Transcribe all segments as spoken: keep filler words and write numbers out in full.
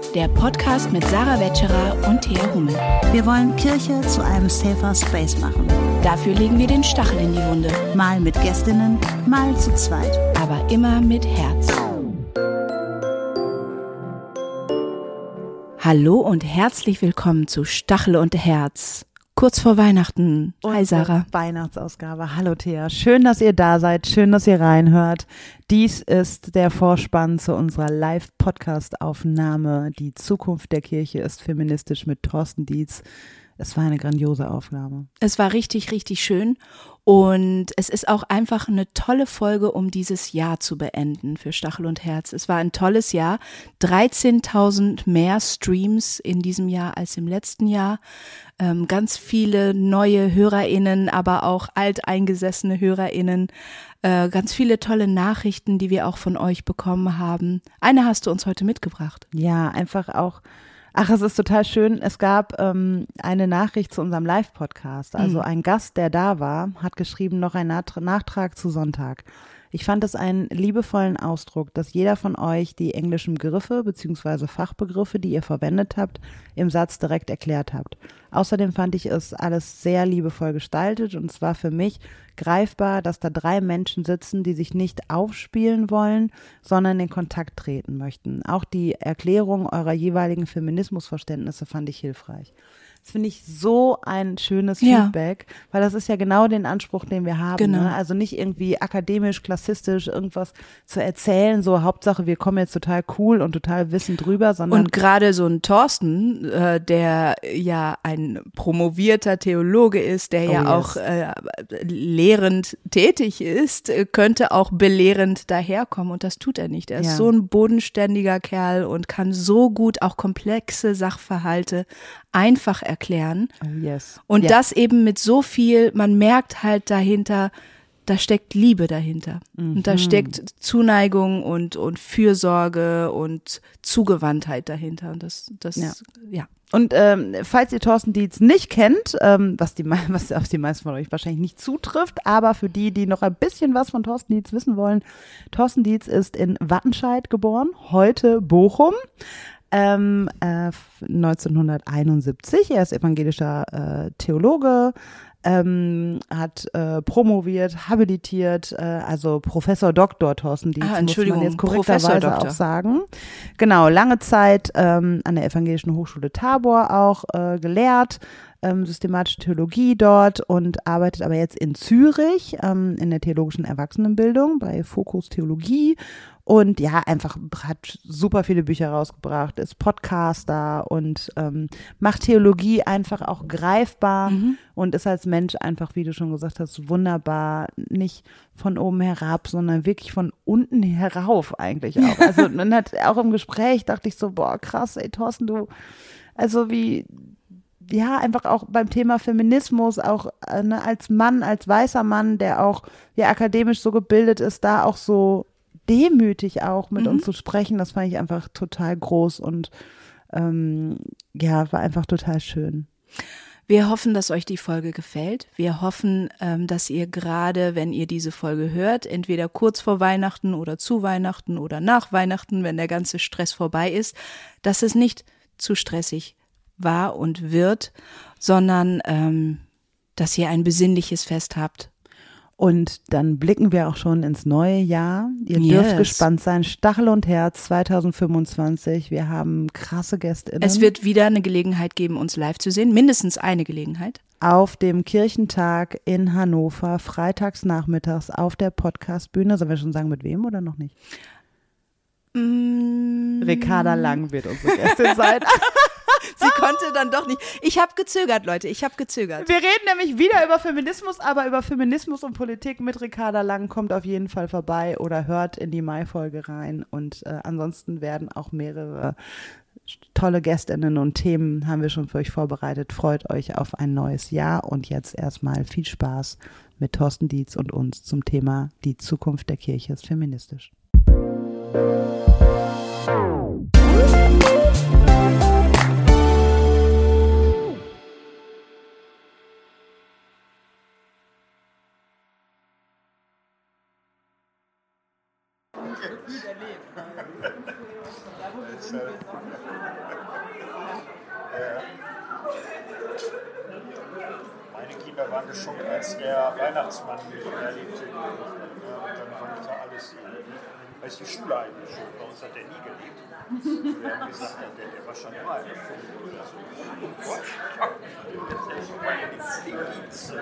der Podcast mit Sarah Wetscherer und Thea Hummel. Wir wollen Kirche zu einem safer Space machen. Dafür legen wir den Stachel in die Wunde. Mal mit Gästinnen, mal zu zweit. Aber immer mit Herz. Hallo und herzlich willkommen zu Stachel und Herz. Kurz vor Weihnachten. Hi Sarah. Weihnachtsausgabe. Hallo Thea. Schön, dass ihr da seid. Schön, dass ihr reinhört. Dies ist der Vorspann zu unserer Live-Podcast-Aufnahme. Die Zukunft der Kirche ist feministisch mit Thorsten Dietz. Es war eine grandiose Aufnahme. Es war richtig, richtig schön. Und es ist auch einfach eine tolle Folge, um dieses Jahr zu beenden für Stachel und Herz. Es war ein tolles Jahr. dreizehntausend mehr Streams in diesem Jahr als im letzten Jahr. Ähm, ganz viele neue HörerInnen, aber auch alteingesessene HörerInnen. Äh, ganz viele tolle Nachrichten, die wir auch von euch bekommen haben. Eine hast du uns heute mitgebracht. Ja, einfach auch. Ach, es ist total schön. Es gab ähm, eine Nachricht zu unserem Live-Podcast. Also Mhm. ein Gast, der da war, hat geschrieben, noch ein Nat- Nachtrag zu Sonntag. Ich fand es einen liebevollen Ausdruck, dass jeder von euch die englischen Begriffe bzw. Fachbegriffe, die ihr verwendet habt, im Satz direkt erklärt habt. Außerdem fand ich es alles sehr liebevoll gestaltet und es war für mich greifbar, dass da drei Menschen sitzen, die sich nicht aufspielen wollen, sondern in Kontakt treten möchten. Auch die Erklärung eurer jeweiligen Feminismusverständnisse fand ich hilfreich. Das finde ich so ein schönes Ja. Feedback, weil das ist ja genau den Anspruch, den wir haben. Genau. Ne? Also nicht irgendwie akademisch, klassistisch irgendwas zu erzählen, so Hauptsache wir kommen jetzt total cool und total wissend drüber, sondern Und gerade so ein Thorsten, äh, der ja ein promovierter Theologe ist, der Oh, ja yes. auch äh, lehrend tätig ist, äh, könnte auch belehrend daherkommen und das tut er nicht. Er ist Ja. so ein bodenständiger Kerl und kann so gut auch komplexe Sachverhalte einfach erklären. oh yes. Und ja. das eben mit so viel, man merkt halt dahinter, da steckt Liebe dahinter. Und da steckt Zuneigung und, und Fürsorge und Zugewandtheit dahinter. Und das, das, Ja. ja. Und ähm, falls ihr Thorsten Dietz nicht kennt, ähm, was, die, mei- was auf die meisten von euch wahrscheinlich nicht zutrifft, aber für die, die noch ein bisschen was von Thorsten Dietz wissen wollen, Thorsten Dietz ist in Wattenscheid geboren, heute Bochum. Ähm, äh, neunzehnhunderteinundsiebzig, er ist evangelischer äh, Theologe, ähm, hat äh, promoviert, habilitiert, äh, also Professor Doktor Thorsten Dietz, Ah, muss Entschuldigung, man jetzt Professor korrekterweise Doktor. auch sagen. Genau, lange Zeit ähm, an der Evangelischen Hochschule Tabor auch äh, gelehrt, ähm, systematische Theologie dort und arbeitet aber jetzt in Zürich ähm, in der theologischen Erwachsenenbildung bei Fokus Theologie. Und ja, einfach hat super viele Bücher rausgebracht, ist Podcaster und ähm, macht Theologie einfach auch greifbar Mhm. und ist als Mensch einfach, wie du schon gesagt hast, wunderbar, nicht von oben herab, sondern wirklich von unten herauf eigentlich auch. Also und hat auch im Gespräch dachte ich so, boah, krass, ey Thorsten, du, also wie, ja, einfach auch beim Thema Feminismus, auch äh, ne, als Mann, als weißer Mann, der auch ja akademisch so gebildet ist, da auch so demütig auch mit Mhm. uns zu sprechen, das fand ich einfach total groß und ähm, ja, war einfach total schön. Wir hoffen, dass euch die Folge gefällt. Wir hoffen, ähm, dass ihr gerade, wenn ihr diese Folge hört, entweder kurz vor Weihnachten oder zu Weihnachten oder nach Weihnachten, wenn der ganze Stress vorbei ist, dass es nicht zu stressig war und wird, sondern ähm, dass ihr ein besinnliches Fest habt. Und dann blicken wir auch schon ins neue Jahr. Ihr Yes. dürft gespannt sein. Stachel und Herz zweitausendfünfundzwanzig. Wir haben krasse GästInnen. Es wird wieder eine Gelegenheit geben, uns live zu sehen, mindestens eine Gelegenheit. auf dem Kirchentag in Hannover, freitags nachmittags auf der Podcastbühne. Sollen wir schon sagen, mit wem oder noch nicht? Mm. Ricarda Lang wird unsere Gästin sein. Sie konnte dann doch nicht. Ich habe gezögert, Leute, ich habe gezögert. Wir reden nämlich wieder über Feminismus, aber über Feminismus und Politik mit Ricarda Lang. Kommt auf jeden Fall vorbei oder hört in die Mai-Folge rein. Und äh, ansonsten werden auch mehrere tolle Gästinnen und Themen haben wir schon für euch vorbereitet. Freut euch auf ein neues Jahr und jetzt erstmal viel Spaß mit Thorsten Dietz und uns zum Thema Die Zukunft der Kirche ist feministisch. nicht gefühlt erlebt. Da, wo wir sind, wir es auch nicht. Ja. Meine Kinder waren geschockt, als der Weihnachtsmann mich erlebte. Ja, und dann fand ich ja alles irgendwie. Da ist die Schule eigentlich schon. Bei uns hat der nie gelebt. Wir haben gesagt, der, der war schon immer erfunden oder so. Oh Gott, jetzt ist schon mal in die Dienst.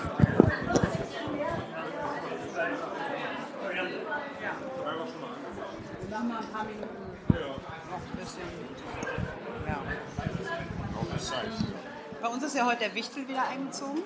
Noch mal ein paar Minuten. Noch ein bisschen. Ja. Noch eine Zeit. Bei uns ist ja heute der Wichtel wieder eingezogen.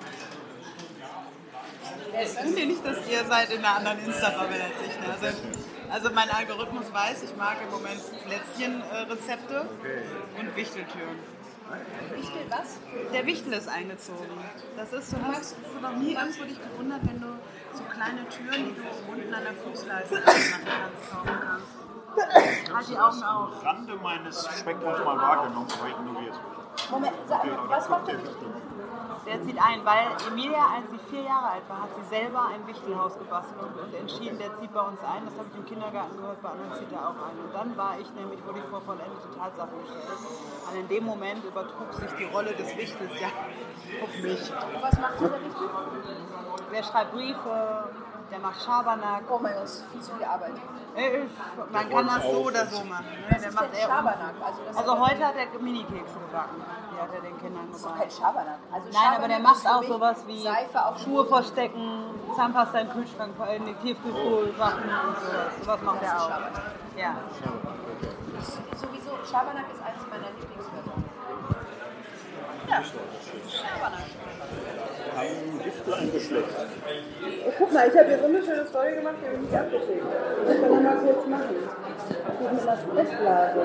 Es ist ja nicht, dass ihr seid in einer anderen Insta-Bubble als ich. Ne? Also, also mein Algorithmus weiß, ich mag im Moment Plätzchen-Rezepte und Wichteltüren. Wichtel was? Der Wichtel ist eingezogen. Das ist so, hast du noch nie irgendwo dich gewundert, wenn du so kleine Türen, die du unten an der Fußleiste machen kannst, kaufen kannst. Halt die Augen auf. Am Rande meines Spektrums mal wahrgenommen, aber ignoriert. Moment, sag, was macht der Wichtel? Der zieht ein, weil Emilia, als sie vier Jahre alt war, hat sie selber ein Wichtelhaus gebastelt und, und entschieden, der zieht bei uns ein. Das habe ich im Kindergarten gehört, bei anderen zieht er auch ein. Und dann war ich nämlich, wurde ich vor vollendete Tatsachen gestellt. Und in dem Moment übertrug sich die Rolle des Wichtels ja auf mich. Was macht dieser Wichtel? Der schreibt Briefe, der macht Schabernack. Oh mein Gott, viel zu viel Arbeit. Äh, Man kann das so oder so machen. Ne? Der macht eher Schabernack. Also, das also heute hat er Minikekse gebacken. Die hat er den Kindern ist doch gemacht. kein Schabernack. Also Nein, aber der Schabernack macht ist für auch mich sowas wie Seife auf Schuhe verstecken, Zahnpasta in den Kühlschrank, in die Tiefkühltruhe machen und sowas. Sowas macht er auch. Ja. Sowieso, Schabernack ist eines meiner Lieblingswörter. Ja. Schabernack. Ein Wichtel, ein Geschlecht. Oh, guck mal, ich habe hier so eine schöne Story gemacht, die habe ich nicht abgeschickt. Das kann ich mal kurz machen. Hier mit einer Sprechblase.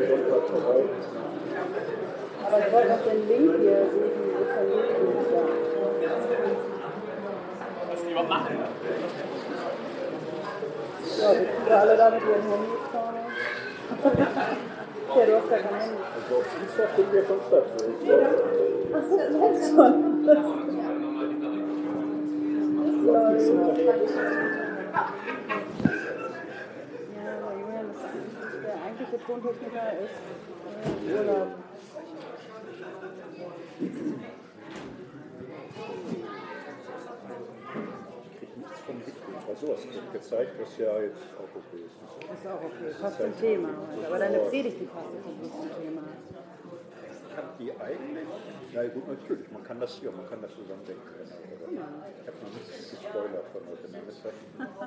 Aber ich wollte noch den Link hier sehen, wie verlinken. Was die was machen? Ja, die kriegen alle da mit ihren Handys vorne. Ja, du hast ja kein Handy. Also auf Insta finden wir schon statt. Ach so, das ist schon. Das ja, aber Julian, das ist der eigentliche Tontechniker ist äh, Urlaub. Ich kriege nichts von Wichteln. Also was wird gezeigt, was ja jetzt auch okay ist. Das ist auch okay, passt zum Thema. Aber deine Predigt, die passt nicht zum Thema. Ich habe die eigentlich, na gut, natürlich, man kann das, ja, man kann das zusammen denken. Ich habe noch nichts gespoilert von heute Nachmittag.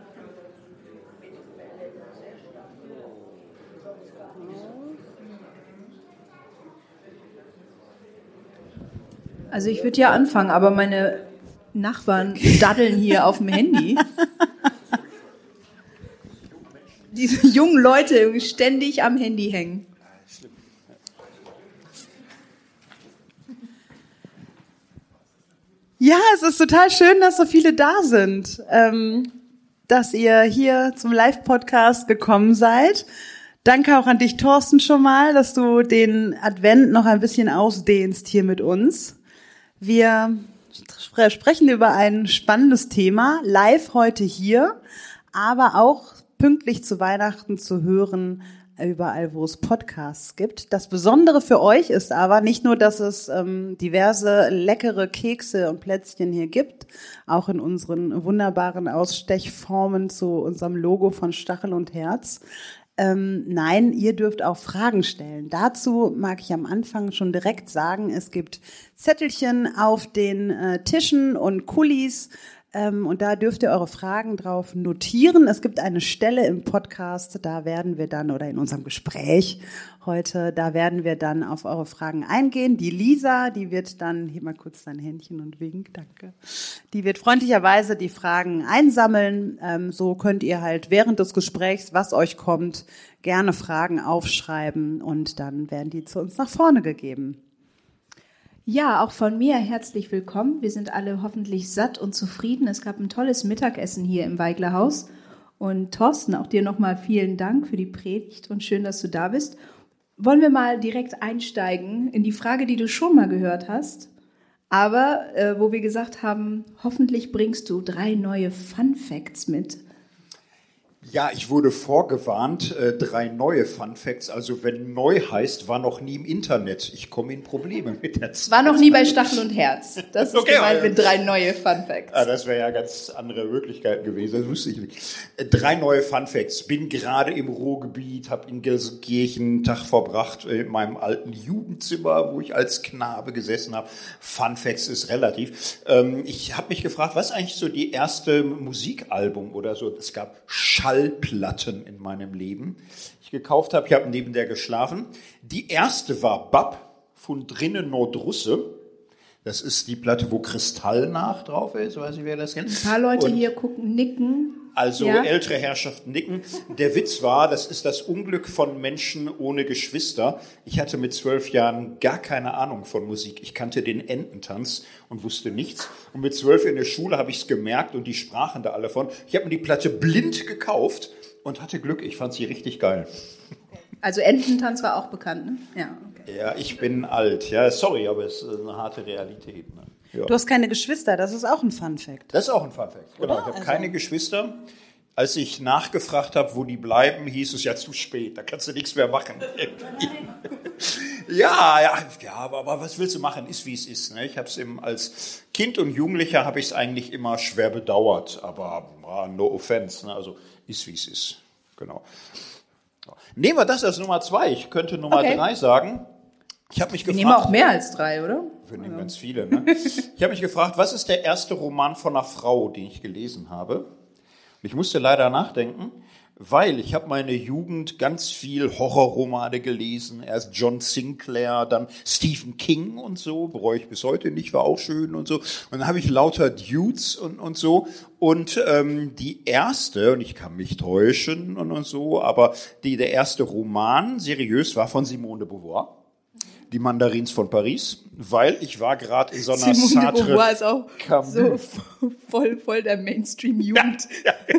Also ich würde ja anfangen, aber meine Nachbarn daddeln hier auf dem Handy. Diese jungen Leute irgendwie ständig am Handy hängen. Ja, es ist total schön, dass so viele da sind, ähm, dass ihr hier zum Live-Podcast gekommen seid. Danke auch an dich, Thorsten, schon mal, dass du den Advent noch ein bisschen ausdehnst hier mit uns. Wir sprechen über ein spannendes Thema, live heute hier, aber auch pünktlich zu Weihnachten zu hören, überall, wo es Podcasts gibt. Das Besondere für euch ist aber nicht nur, dass es ähm, diverse leckere Kekse und Plätzchen hier gibt, auch in unseren wunderbaren Ausstechformen zu unserem Logo von Stachel und Herz. Ähm, nein, ihr dürft auch Fragen stellen. Dazu mag ich am Anfang schon direkt sagen, es gibt Zettelchen auf den äh, Tischen und Kulis, ähm, und da dürft ihr eure Fragen drauf notieren. Es gibt eine Stelle im Podcast, da werden wir dann, oder in unserem Gespräch heute, da werden wir dann auf eure Fragen eingehen. Die Lisa, die wird dann, hier mal kurz dein Händchen und wink, danke. Die wird freundlicherweise die Fragen einsammeln. Ähm, so könnt ihr halt während des Gesprächs, was euch kommt, gerne Fragen aufschreiben und dann werden die zu uns nach vorne gegeben. Ja, auch von mir herzlich willkommen. Wir sind alle hoffentlich satt und zufrieden. Es gab ein tolles Mittagessen hier im Weiglerhaus. Und Thorsten, auch dir nochmal vielen Dank für die Predigt und schön, dass du da bist. Wollen wir mal direkt einsteigen in die Frage, die du schon mal gehört hast, aber äh, wo wir gesagt haben, hoffentlich bringst du drei neue Fun Facts mit. Ja, ich wurde vorgewarnt, äh, drei neue Funfacts. Also wenn neu heißt, war noch nie im Internet. Ich komme in Probleme mit der Zeit. War noch nie bei Stachel und Herz. Das ist Okay, gemeint aber- mit drei neue Funfacts. Ah, das wäre ja ganz andere Möglichkeiten gewesen, das wusste ich nicht. Äh, Drei neue Funfacts. Bin gerade im Ruhrgebiet, habe in Gelsenkirchen einen Tag verbracht äh, in meinem alten Jugendzimmer, wo ich als Knabe gesessen habe. Funfacts ist relativ. Ähm, ich habe mich gefragt, was ist eigentlich so die erste Musikalbum oder so? Es gab Schallplatten in meinem Leben, die ich gekauft habe. Ich habe neben der geschlafen. Die erste war Bab von drinnen Nordrusse. Das ist die Platte, wo Kristall nach drauf ist. Weiß ich, wer das kennt. Ein paar Leute Und hier gucken, nicken. Also Ja. ältere Herrschaften nicken. Der Witz war, das ist das Unglück von Menschen ohne Geschwister. Ich hatte mit zwölf Jahren gar keine Ahnung von Musik. Ich kannte den Ententanz und wusste nichts. Und mit zwölf in der Schule habe ich es gemerkt und die sprachen da alle von. Ich habe mir die Platte blind gekauft und hatte Glück. Ich fand sie richtig geil. Also Ententanz war auch bekannt, ne? Ja, okay. Ja, ich bin alt. Ja, sorry, aber es ist eine harte Realität. Ne? Ja. Du hast keine Geschwister, das ist auch ein Fun-Fact. Das ist auch ein Funfact. Genau, Oder? ich habe Also- keine Geschwister. Als ich nachgefragt habe, wo die bleiben, hieß es ja zu spät. Da kannst du nichts mehr machen. ja, ja, ja, aber, aber was willst du machen? Ist wie es ist. Ne? Ich habe es als Kind und Jugendlicher habe ich es eigentlich immer schwer bedauert. Aber ah, no offense. Ne? Also ist wie es ist. Genau. Nehmen wir das als Nummer zwei. Ich könnte Nummer Okay. drei sagen. Ich habe mich Wir gefragt. nehmen auch mehr als drei, oder? Wir nehmen ganz viele. Ne? Ich habe mich gefragt, was ist der erste Roman von einer Frau, den ich gelesen habe? Und ich musste leider nachdenken, weil ich habe meine Jugend ganz viel Horrorromane gelesen. Erst John Sinclair, dann Stephen King und so. Bereue ich bis heute nicht, war auch schön und so. Und dann habe ich lauter Dudes und, und so. Und ähm, die erste, und ich kann mich täuschen und, und so, aber die, der erste Roman, seriös, war von Simone de Beauvoir. Die Mandarins von Paris, weil ich war gerade in so einer Simone de Beauvoir Sartre ist auch Camus. so voll, voll der Mainstream-Jugend.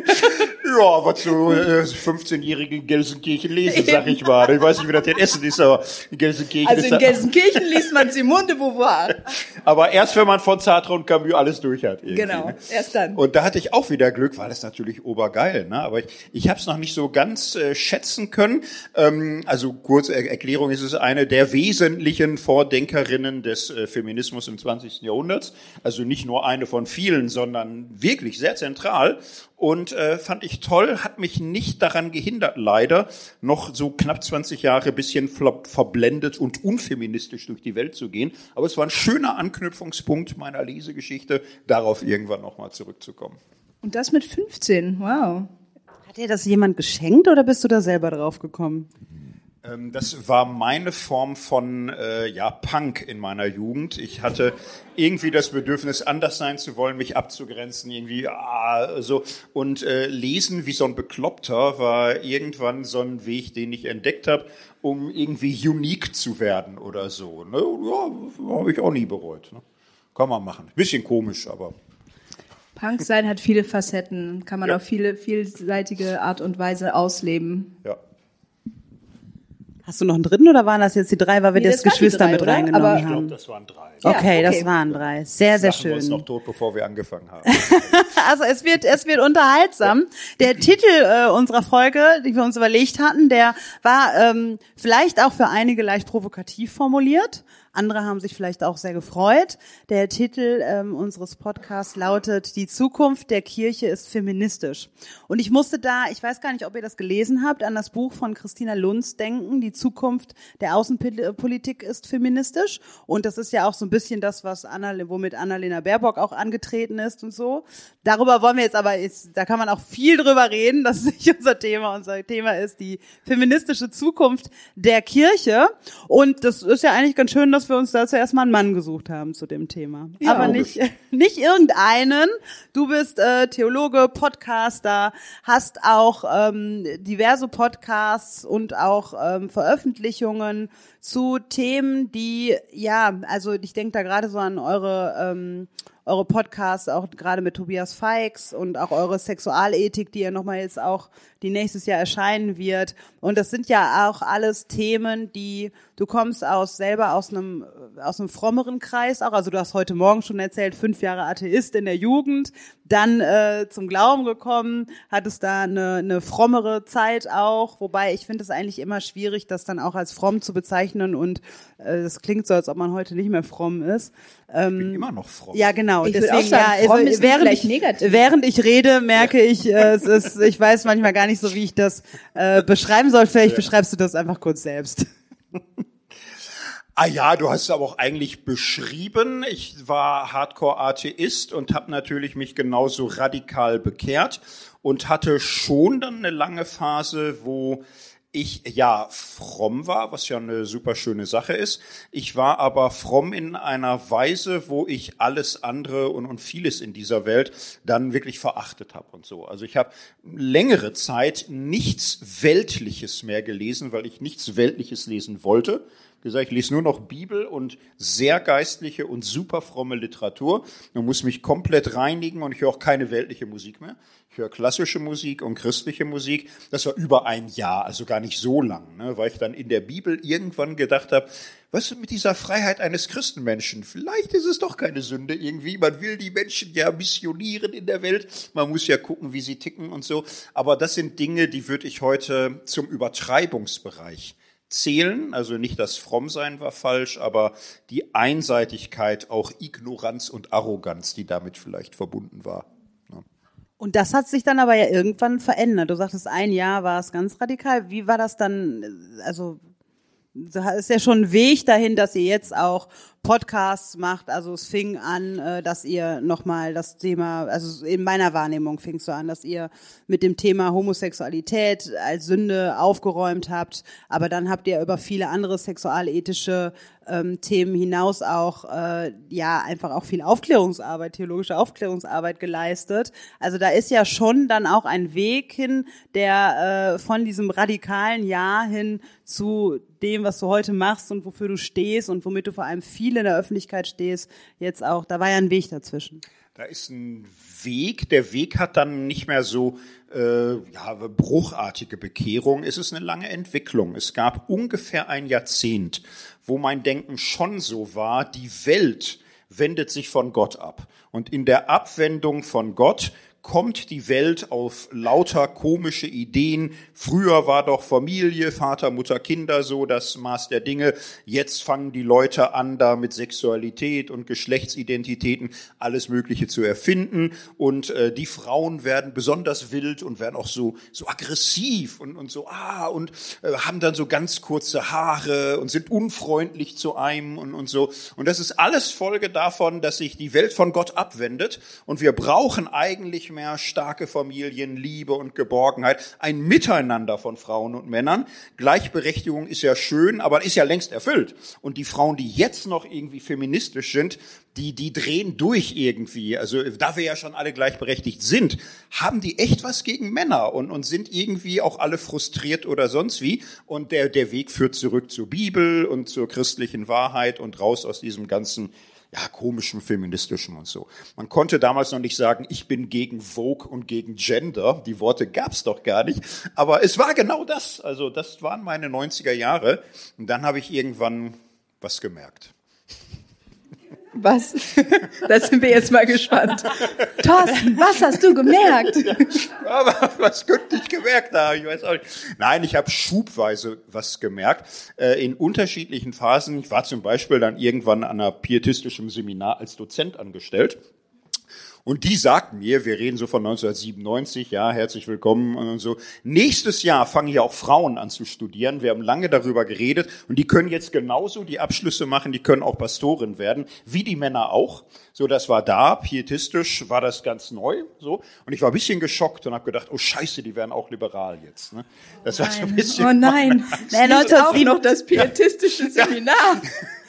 Ja, was so äh, fünfzehnjährige in Gelsenkirchen lesen, sag ich mal. Ich weiß nicht, wie das in Essen ist, aber in Gelsenkirchen Also ist in da, Gelsenkirchen liest man Simone de Beauvoir. aber erst wenn man von Sartre und Camus alles durch hat. irgendwie, Genau, ne? erst dann. Und da hatte ich auch wieder Glück, weil das natürlich obergeil, ne? Aber ich, ich habe es noch nicht so ganz äh, schätzen können. Ähm, also kurze er Erklärung, es ist eine der wesentlichen Vordenkerinnen des äh, Feminismus im zwanzigsten Jahrhunderts. Also nicht nur eine von vielen, sondern wirklich sehr zentral. Und äh, fand ich toll, hat mich nicht daran gehindert, leider, noch so knapp zwanzig Jahre bisschen flop, verblendet und unfeministisch durch die Welt zu gehen. Aber es war ein schöner Anknüpfungspunkt meiner Lesegeschichte, darauf irgendwann nochmal zurückzukommen. Und das mit fünfzehn, wow. Hat dir das jemand geschenkt oder bist du da selber drauf gekommen? Ähm, das war meine Form von äh, ja, Punk in meiner Jugend. Ich hatte irgendwie das Bedürfnis, anders sein zu wollen, mich abzugrenzen, irgendwie ah, so. Und äh, lesen wie so ein Bekloppter war irgendwann so ein Weg, den ich entdeckt habe, um irgendwie unique zu werden oder so. Ne? Ja, habe ich auch nie bereut. Ne? Kann man machen. Bisschen komisch, aber... Punk sein hat viele Facetten, kann man Ja. auf viele vielseitige Art und Weise ausleben. Ja. Hast du noch einen dritten oder waren das jetzt die drei, weil wir Nee, das das waren die Geschwister drei, mit oder? reingenommen Aber- Ich glaube, haben? das waren drei. Ja, Okay, okay. das waren drei. Sehr, sehr Lachen wir uns schön. noch tot, bevor wir angefangen haben. Also es wird, es wird unterhaltsam. Der Titel äh, unserer Folge, die wir uns überlegt hatten, der war ähm, vielleicht auch für einige leicht provokativ formuliert. Andere haben sich vielleicht auch sehr gefreut. Der Titel ähm, unseres Podcasts lautet: Die Zukunft der Kirche ist feministisch. Und ich musste da, ich weiß gar nicht, ob ihr das gelesen habt, an das Buch von Christina Lunz denken. Die Zukunft der Außenpolitik ist feministisch. Und das ist ja auch so ein bisschen das, was Anna, womit Annalena Baerbock auch angetreten ist und so. Darüber wollen wir jetzt aber, ist, da kann man auch viel drüber reden. Das ist nicht unser Thema. Unser Thema ist die feministische Zukunft der Kirche. Und das ist ja eigentlich ganz schön, dass wir uns da zuerst mal einen Mann gesucht haben zu dem Thema. Ja, aber nicht, nicht irgendeinen. Du bist äh, Theologe, Podcaster, hast auch ähm, diverse Podcasts und auch ähm, Veröffentlichungen zu Themen, die, ja, also ich denke da gerade so an eure ähm, eure Podcasts, auch gerade mit Tobias Feix und auch eure Sexualethik, die ja nochmal jetzt auch, die nächstes Jahr erscheinen wird. Und das sind ja auch alles Themen, die, du kommst aus selber aus einem, aus einem frommeren Kreis auch. Also du hast heute Morgen schon erzählt, fünf Jahre Atheist in der Jugend, dann äh, zum Glauben gekommen, hattest da eine, eine frommere Zeit auch. Wobei ich finde es eigentlich immer schwierig, das dann auch als fromm zu bezeichnen. Und äh, das klingt so, als ob man heute nicht mehr fromm ist. Ähm, ich bin immer noch fromm. Ja, genau. Ich Deswegen, würde auch sagen, ja, fromm also, ist während vielleicht ich, negativ. Während ich rede, merke ich, äh, es ist, ich weiß manchmal gar nicht so, wie ich das äh, beschreiben soll. Vielleicht ja. beschreibst du das einfach kurz selbst. Ah ja, du hast es aber auch eigentlich beschrieben. Ich war Hardcore-Atheist und habe natürlich mich genauso radikal bekehrt und hatte schon dann eine lange Phase, wo ich ja fromm war, was ja eine super schöne Sache ist. Ich war aber fromm in einer Weise, wo ich alles andere und, und vieles in dieser Welt dann wirklich verachtet habe und so. Also ich habe längere Zeit nichts Weltliches mehr gelesen, weil ich nichts Weltliches lesen wollte. Gesagt, ich lese nur noch Bibel und sehr geistliche und super fromme Literatur. Man muss mich komplett reinigen und ich höre auch keine weltliche Musik mehr. Ich höre klassische Musik und christliche Musik. Das war über ein Jahr, also gar nicht so lang, ne, weil ich dann in der Bibel irgendwann gedacht habe, was ist mit dieser Freiheit eines Christenmenschen? Vielleicht ist es doch keine Sünde irgendwie. Man will die Menschen ja missionieren in der Welt. Man muss ja gucken, wie sie ticken und so. Aber das sind Dinge, die würde ich heute zum Übertreibungsbereich zählen, also nicht das Frommsein war falsch, aber die Einseitigkeit, auch Ignoranz und Arroganz, die damit vielleicht verbunden war. Ja. Und das hat sich dann aber ja irgendwann verändert. Du sagtest, ein Jahr war es ganz radikal. Wie war das dann, also da ist ja schon ein Weg dahin, dass ihr jetzt auch Podcasts macht, also es fing an, dass ihr nochmal das Thema, also in meiner Wahrnehmung fing es so an, dass ihr mit dem Thema Homosexualität als Sünde aufgeräumt habt, aber dann habt ihr über viele andere sexualethische ähm, Themen hinaus auch, äh, ja, einfach auch viel Aufklärungsarbeit, theologische Aufklärungsarbeit geleistet. Also da ist ja schon dann auch ein Weg hin, der äh, von diesem radikalen Ja hin zu dem, was du heute machst und wofür du stehst und womit du vor allem viel in der Öffentlichkeit stehst, jetzt auch, da war ja ein Weg dazwischen. Da ist ein Weg, der Weg hat dann nicht mehr so äh, ja, bruchartige Bekehrung, es ist eine lange Entwicklung. Es gab ungefähr ein Jahrzehnt, wo mein Denken schon so war, die Welt wendet sich von Gott ab. Und in der Abwendung von Gott kommt die Welt auf lauter komische Ideen. Früher war doch Familie, Vater, Mutter, Kinder so das Maß der Dinge. Jetzt fangen die Leute an, da mit Sexualität und Geschlechtsidentitäten alles Mögliche zu erfinden. Und äh, die Frauen werden besonders wild und werden auch so so aggressiv und und so ah und äh, haben dann so ganz kurze Haare und sind unfreundlich zu einem und und so. Und das ist alles Folge davon, dass sich die Welt von Gott abwendet. Und wir brauchen eigentlich mehr starke Familien, Liebe und Geborgenheit, ein Miteinander von Frauen und Männern. Gleichberechtigung ist ja schön, aber ist ja längst erfüllt. Und die Frauen, die jetzt noch irgendwie feministisch sind, die die drehen durch irgendwie. Also da wir ja schon alle gleichberechtigt sind, haben die echt was gegen Männer und und sind irgendwie auch alle frustriert oder sonst wie. Und der der Weg führt zurück zur Bibel und zur christlichen Wahrheit und raus aus diesem ganzen ja, komischen, feministischen und so. Man konnte damals noch nicht sagen, ich bin gegen Vogue und gegen Gender. Die Worte gab's doch gar nicht. Aber es war genau das. Also das waren meine neunziger Jahre. Und dann habe ich irgendwann was gemerkt. Was? Da sind wir jetzt mal gespannt. Thorsten, was hast du gemerkt? Aber was könnte ich gemerkt haben? Ich weiß auch nicht. Nein, ich habe schubweise was gemerkt, äh, in unterschiedlichen Phasen. Ich war zum Beispiel dann irgendwann an einer pietistischen Seminar als Dozent angestellt. Und die sagten mir, wir reden so von neunzehnhundertsiebenundneunzig, ja, herzlich willkommen und so. Nächstes Jahr fangen ja auch Frauen an zu studieren. Wir haben lange darüber geredet und die können jetzt genauso die Abschlüsse machen, die können auch Pastorin werden, wie die Männer auch. So, das war da, pietistisch war das ganz neu, so. Und ich war ein bisschen geschockt und habe gedacht, oh Scheiße, die werden auch liberal jetzt, ne? Das war so ein bisschen. Oh nein, nein, auch noch das pietistische Seminar.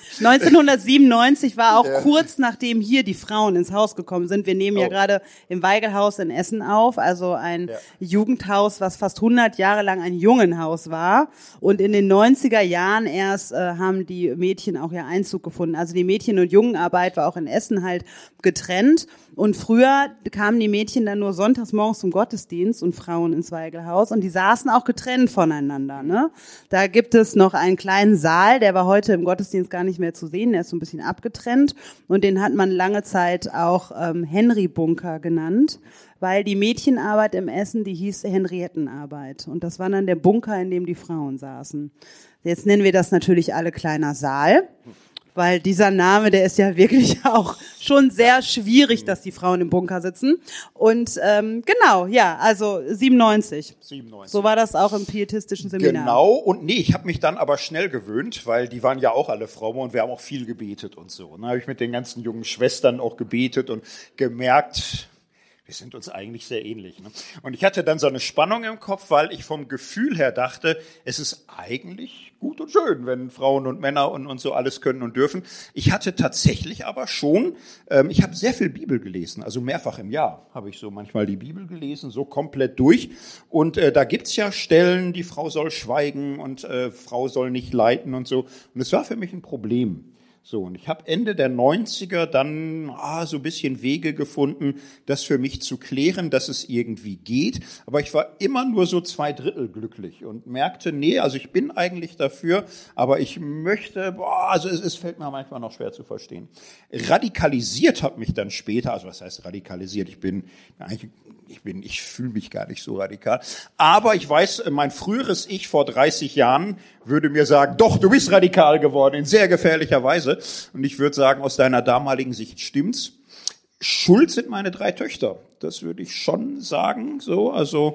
neunzehnhundertsiebenundneunzig war auch Ja. kurz nachdem hier die Frauen ins Haus gekommen sind. Wir nehmen ja Oh. gerade im Weigelhaus in Essen auf, also ein Ja. Jugendhaus, was fast hundert Jahre lang ein Jungenhaus war. Und in den neunziger Jahren erst äh, haben die Mädchen auch ihr Einzug gefunden. Also die Mädchen- und Jungenarbeit war auch in Essen halt getrennt. Und früher kamen die Mädchen dann nur sonntags morgens zum Gottesdienst und Frauen ins Weigelhaus. Und die saßen auch getrennt voneinander. Ne? Da gibt es noch einen kleinen Saal, der war heute im Gottesdienst gar nicht mehr zu sehen. Der ist so ein bisschen abgetrennt. Und den hat man lange Zeit auch ähm, Henry-Bunker genannt, weil die Mädchenarbeit im Essen, die hieß Henriettenarbeit. Und das war dann der Bunker, in dem die Frauen saßen. Jetzt nennen wir das natürlich alle kleiner Saal, weil dieser Name, der ist ja wirklich auch schon sehr schwierig, dass die Frauen im Bunker sitzen. Und ähm, genau, ja, also siebenundneunzig. siebenundneunzig. So war das auch im pietistischen Seminar. Genau, und nee, ich habe mich dann aber schnell gewöhnt, weil die waren ja auch alle Frauen und wir haben auch viel gebetet und so. Und dann habe ich mit den ganzen jungen Schwestern auch gebetet und gemerkt, wir sind uns eigentlich sehr ähnlich. Ne? Und ich hatte dann so eine Spannung im Kopf, weil ich vom Gefühl her dachte, es ist eigentlich gut und schön, wenn Frauen und Männer und, und so alles können und dürfen. Ich hatte tatsächlich aber schon, ähm, ich habe sehr viel Bibel gelesen, also mehrfach im Jahr habe ich so manchmal die Bibel gelesen, so komplett durch. Und äh, da gibt's ja Stellen, die Frau soll schweigen und äh, Frau soll nicht leiten und so. Und es war für mich ein Problem. So, und ich habe Ende der neunziger dann ah, so ein bisschen Wege gefunden, das für mich zu klären, dass es irgendwie geht. Aber ich war immer nur so zwei Drittel glücklich und merkte, nee, also ich bin eigentlich dafür, aber ich möchte, boah, also es, es fällt mir manchmal noch schwer zu verstehen. Radikalisiert hat mich dann später, also was heißt radikalisiert? Ich bin eigentlich, ich bin, ich fühle mich gar nicht so radikal. Aber ich weiß, mein früheres Ich vor dreißig Jahren würde mir sagen, doch, du bist radikal geworden, in sehr gefährlicher Weise. Und ich würde sagen, aus deiner damaligen Sicht stimmt's. Schuld sind meine drei Töchter. Das würde ich schon sagen, so, also,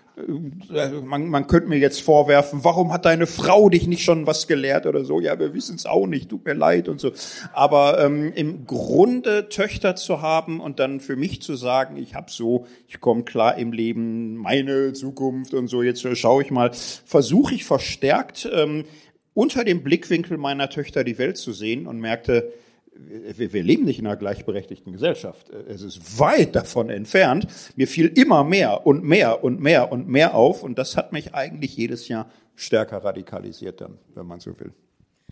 Man, man könnte mir jetzt vorwerfen, warum hat deine Frau dich nicht schon was gelehrt oder so? Ja, wir wissen es auch nicht, tut mir leid und so. Aber ähm, im Grunde Töchter zu haben und dann für mich zu sagen, ich habe so, ich komme klar im Leben, meine Zukunft und so, jetzt schaue ich mal, versuche ich verstärkt ähm, unter dem Blickwinkel meiner Töchter die Welt zu sehen und merkte, Wir, wir leben nicht in einer gleichberechtigten Gesellschaft. Es ist weit davon entfernt. Mir fiel immer mehr und mehr und mehr und mehr auf. Und das hat mich eigentlich jedes Jahr stärker radikalisiert dann, wenn man so will.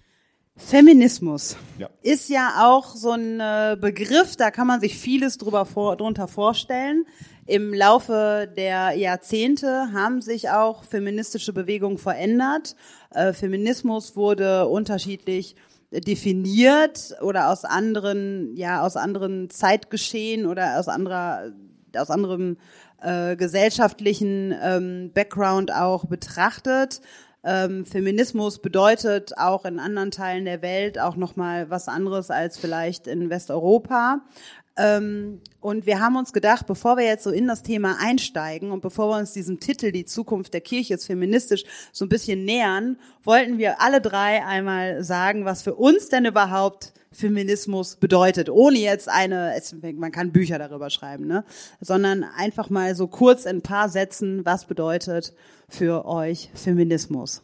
Feminismus Ja. ist ja auch so ein äh, Begriff, da kann man sich vieles drüber vor, drunter vorstellen. Im Laufe der Jahrzehnte haben sich auch feministische Bewegungen verändert. Äh, Feminismus wurde unterschiedlich definiert oder aus anderen, ja, aus anderen Zeitgeschehen oder aus anderer, aus anderem äh, gesellschaftlichen ähm, Background auch betrachtet. Ähm, Feminismus bedeutet auch in anderen Teilen der Welt auch nochmal was anderes als vielleicht in Westeuropa. Ähm, und wir haben uns gedacht, bevor wir jetzt so in das Thema einsteigen und bevor wir uns diesem Titel "Die Zukunft der Kirche ist feministisch" so ein bisschen nähern, wollten wir alle drei einmal sagen, was für uns denn überhaupt Feminismus bedeutet, ohne jetzt eine, es, man kann Bücher darüber schreiben, ne, sondern einfach mal so kurz in ein paar Sätzen, was bedeutet für euch Feminismus?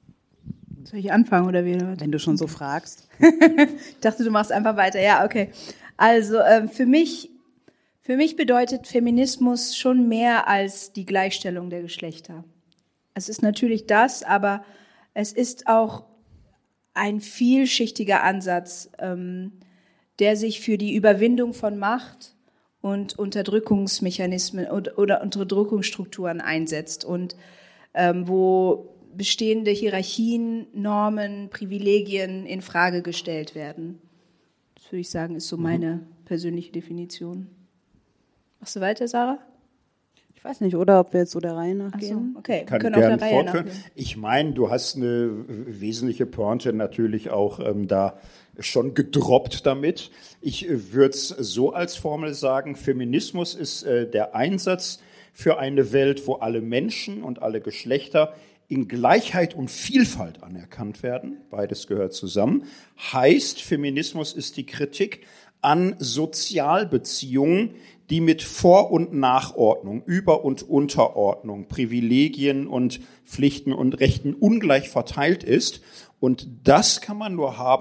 Soll ich anfangen oder wie? Wenn du schon so fragst. Ich dachte, du machst einfach weiter. Ja, okay. Also ähm, für mich, für mich bedeutet Feminismus schon mehr als die Gleichstellung der Geschlechter. Es ist natürlich das, aber es ist auch ein vielschichtiger Ansatz, ähm, der sich für die Überwindung von Macht und Unterdrückungsmechanismen oder, oder Unterdrückungsstrukturen einsetzt und ähm, wo bestehende Hierarchien, Normen, Privilegien in Frage gestellt werden. Das würde ich sagen, ist so meine persönliche Definition. Machst du weiter, Sarah? Ich weiß nicht, oder ob wir jetzt so der Reihe Ach so, nachgehen. okay. Kann wir können gern auch der Reihe fortführen. nachgehen. Ich meine, du hast eine wesentliche Pointe natürlich auch ähm, da schon gedroppt damit. Ich äh, würde es so als Formel sagen, Feminismus ist äh, der Einsatz für eine Welt, wo alle Menschen und alle Geschlechter in Gleichheit und Vielfalt anerkannt werden. Beides gehört zusammen. Heißt, Feminismus ist die Kritik an Sozialbeziehungen, die mit Vor- und Nachordnung, Über- und Unterordnung, Privilegien und Pflichten und Rechten ungleich verteilt ist. Und das kann man nur haben,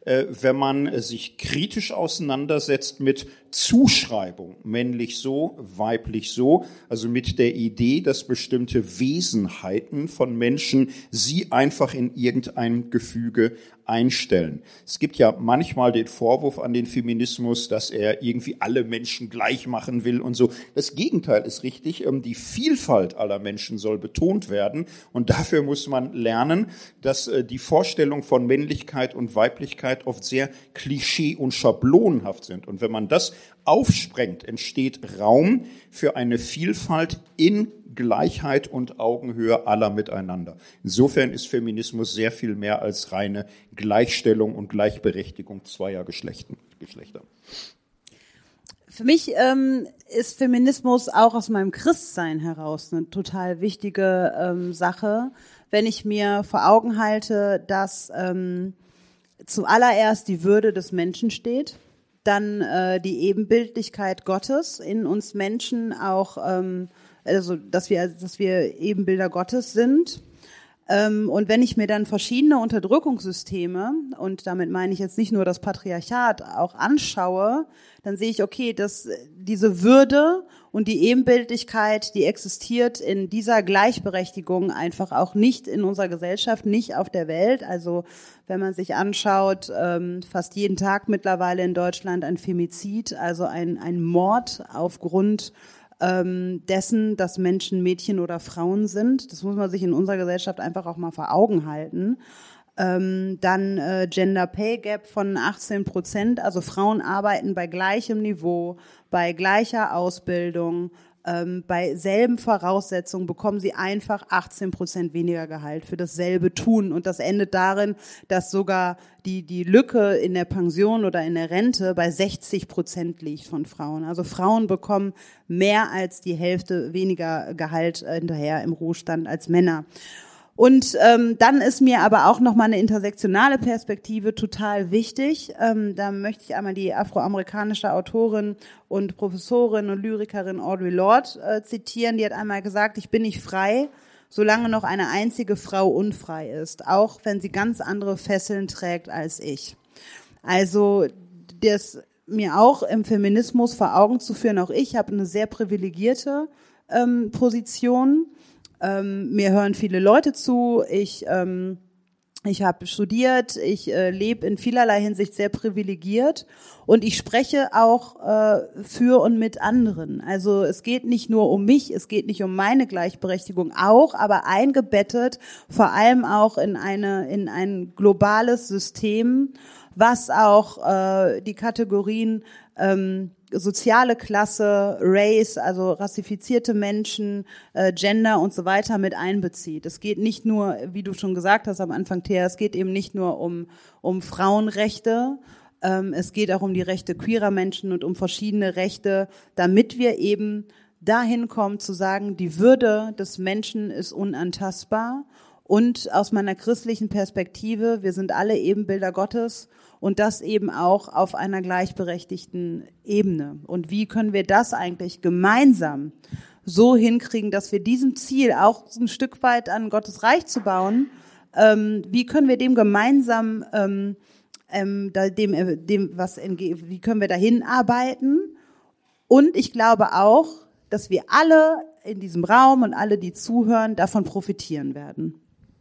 wenn man sich kritisch auseinandersetzt mit Zuschreibung, männlich so, weiblich so, also mit der Idee, dass bestimmte Wesenheiten von Menschen sie einfach in irgendein Gefüge einstellen. Es gibt ja manchmal den Vorwurf an den Feminismus, dass er irgendwie alle Menschen gleich machen will und so. Das Gegenteil ist richtig. Die Vielfalt aller Menschen soll betont werden und dafür muss man lernen, dass die Vorstellung von Männlichkeit und Weiblichkeit oft sehr klischee- und schablonenhaft sind. Und wenn man das aufsprengt, entsteht Raum für eine Vielfalt in Gleichheit und Augenhöhe aller miteinander. Insofern ist Feminismus sehr viel mehr als reine Gleichstellung und Gleichberechtigung zweier Geschlechter. Für mich ähm, ist Feminismus auch aus meinem Christsein heraus eine total wichtige ähm, Sache, wenn ich mir vor Augen halte, dass ähm, zuallererst die Würde des Menschen steht, dann äh, die Ebenbildlichkeit Gottes in uns Menschen auch, ähm, also dass wir, dass wir Ebenbilder Gottes sind. Ähm, und wenn ich mir dann verschiedene Unterdrückungssysteme, und damit meine ich jetzt nicht nur das Patriarchat, auch anschaue, dann sehe ich, okay, dass diese Würde und die Ebenbildlichkeit, die existiert in dieser Gleichberechtigung einfach auch nicht in unserer Gesellschaft, nicht auf der Welt. Also wenn man sich anschaut, ähm, fast jeden Tag mittlerweile in Deutschland ein Femizid, also ein, ein Mord aufgrund ähm, dessen, dass Menschen Mädchen oder Frauen sind. Das muss man sich in unserer Gesellschaft einfach auch mal vor Augen halten. Ähm, dann äh, Gender Pay Gap von achtzehn Prozent, also Frauen arbeiten bei gleichem Niveau, bei gleicher Ausbildung, ähm, bei selben Voraussetzungen bekommen sie einfach achtzehn Prozent weniger Gehalt für dasselbe Tun. Und das endet darin, dass sogar die, die Lücke in der Pension oder in der Rente bei sechzig Prozent liegt von Frauen. Also Frauen bekommen mehr als die Hälfte weniger Gehalt äh, hinterher im Ruhestand als Männer. Und ähm, dann ist mir aber auch nochmal eine intersektionale Perspektive total wichtig. Ähm, da möchte ich einmal die afroamerikanische Autorin und Professorin und Lyrikerin Audre Lorde äh, zitieren. Die hat einmal gesagt, ich bin nicht frei, solange noch eine einzige Frau unfrei ist, auch wenn sie ganz andere Fesseln trägt als ich. Also das mir auch im Feminismus vor Augen zu führen, auch ich habe eine sehr privilegierte ähm, Position. Ähm, mir hören viele Leute zu, ich ähm, ich habe studiert, ich äh, lebe in vielerlei Hinsicht sehr privilegiert und ich spreche auch äh, für und mit anderen. Also es geht nicht nur um mich, es geht nicht um meine Gleichberechtigung auch, aber eingebettet vor allem auch in eine in ein globales System, was auch äh, die Kategorien ähm, soziale Klasse, Race, also rassifizierte Menschen, äh, Gender und so weiter mit einbezieht. Es geht nicht nur, wie du schon gesagt hast am Anfang, Thea, es geht eben nicht nur um um Frauenrechte, ähm, es geht auch um die Rechte queerer Menschen und um verschiedene Rechte, damit wir eben dahin kommen zu sagen, die Würde des Menschen ist unantastbar. Und aus meiner christlichen Perspektive, wir sind alle Ebenbilder Gottes und das eben auch auf einer gleichberechtigten Ebene. Und wie können wir das eigentlich gemeinsam so hinkriegen, dass wir diesem Ziel auch ein Stück weit an Gottes Reich zu bauen, ähm, wie können wir dem gemeinsam, ähm, ähm, dem, dem was, wie können wir dahin arbeiten? Und ich glaube auch, dass wir alle in diesem Raum und alle, die zuhören, davon profitieren werden.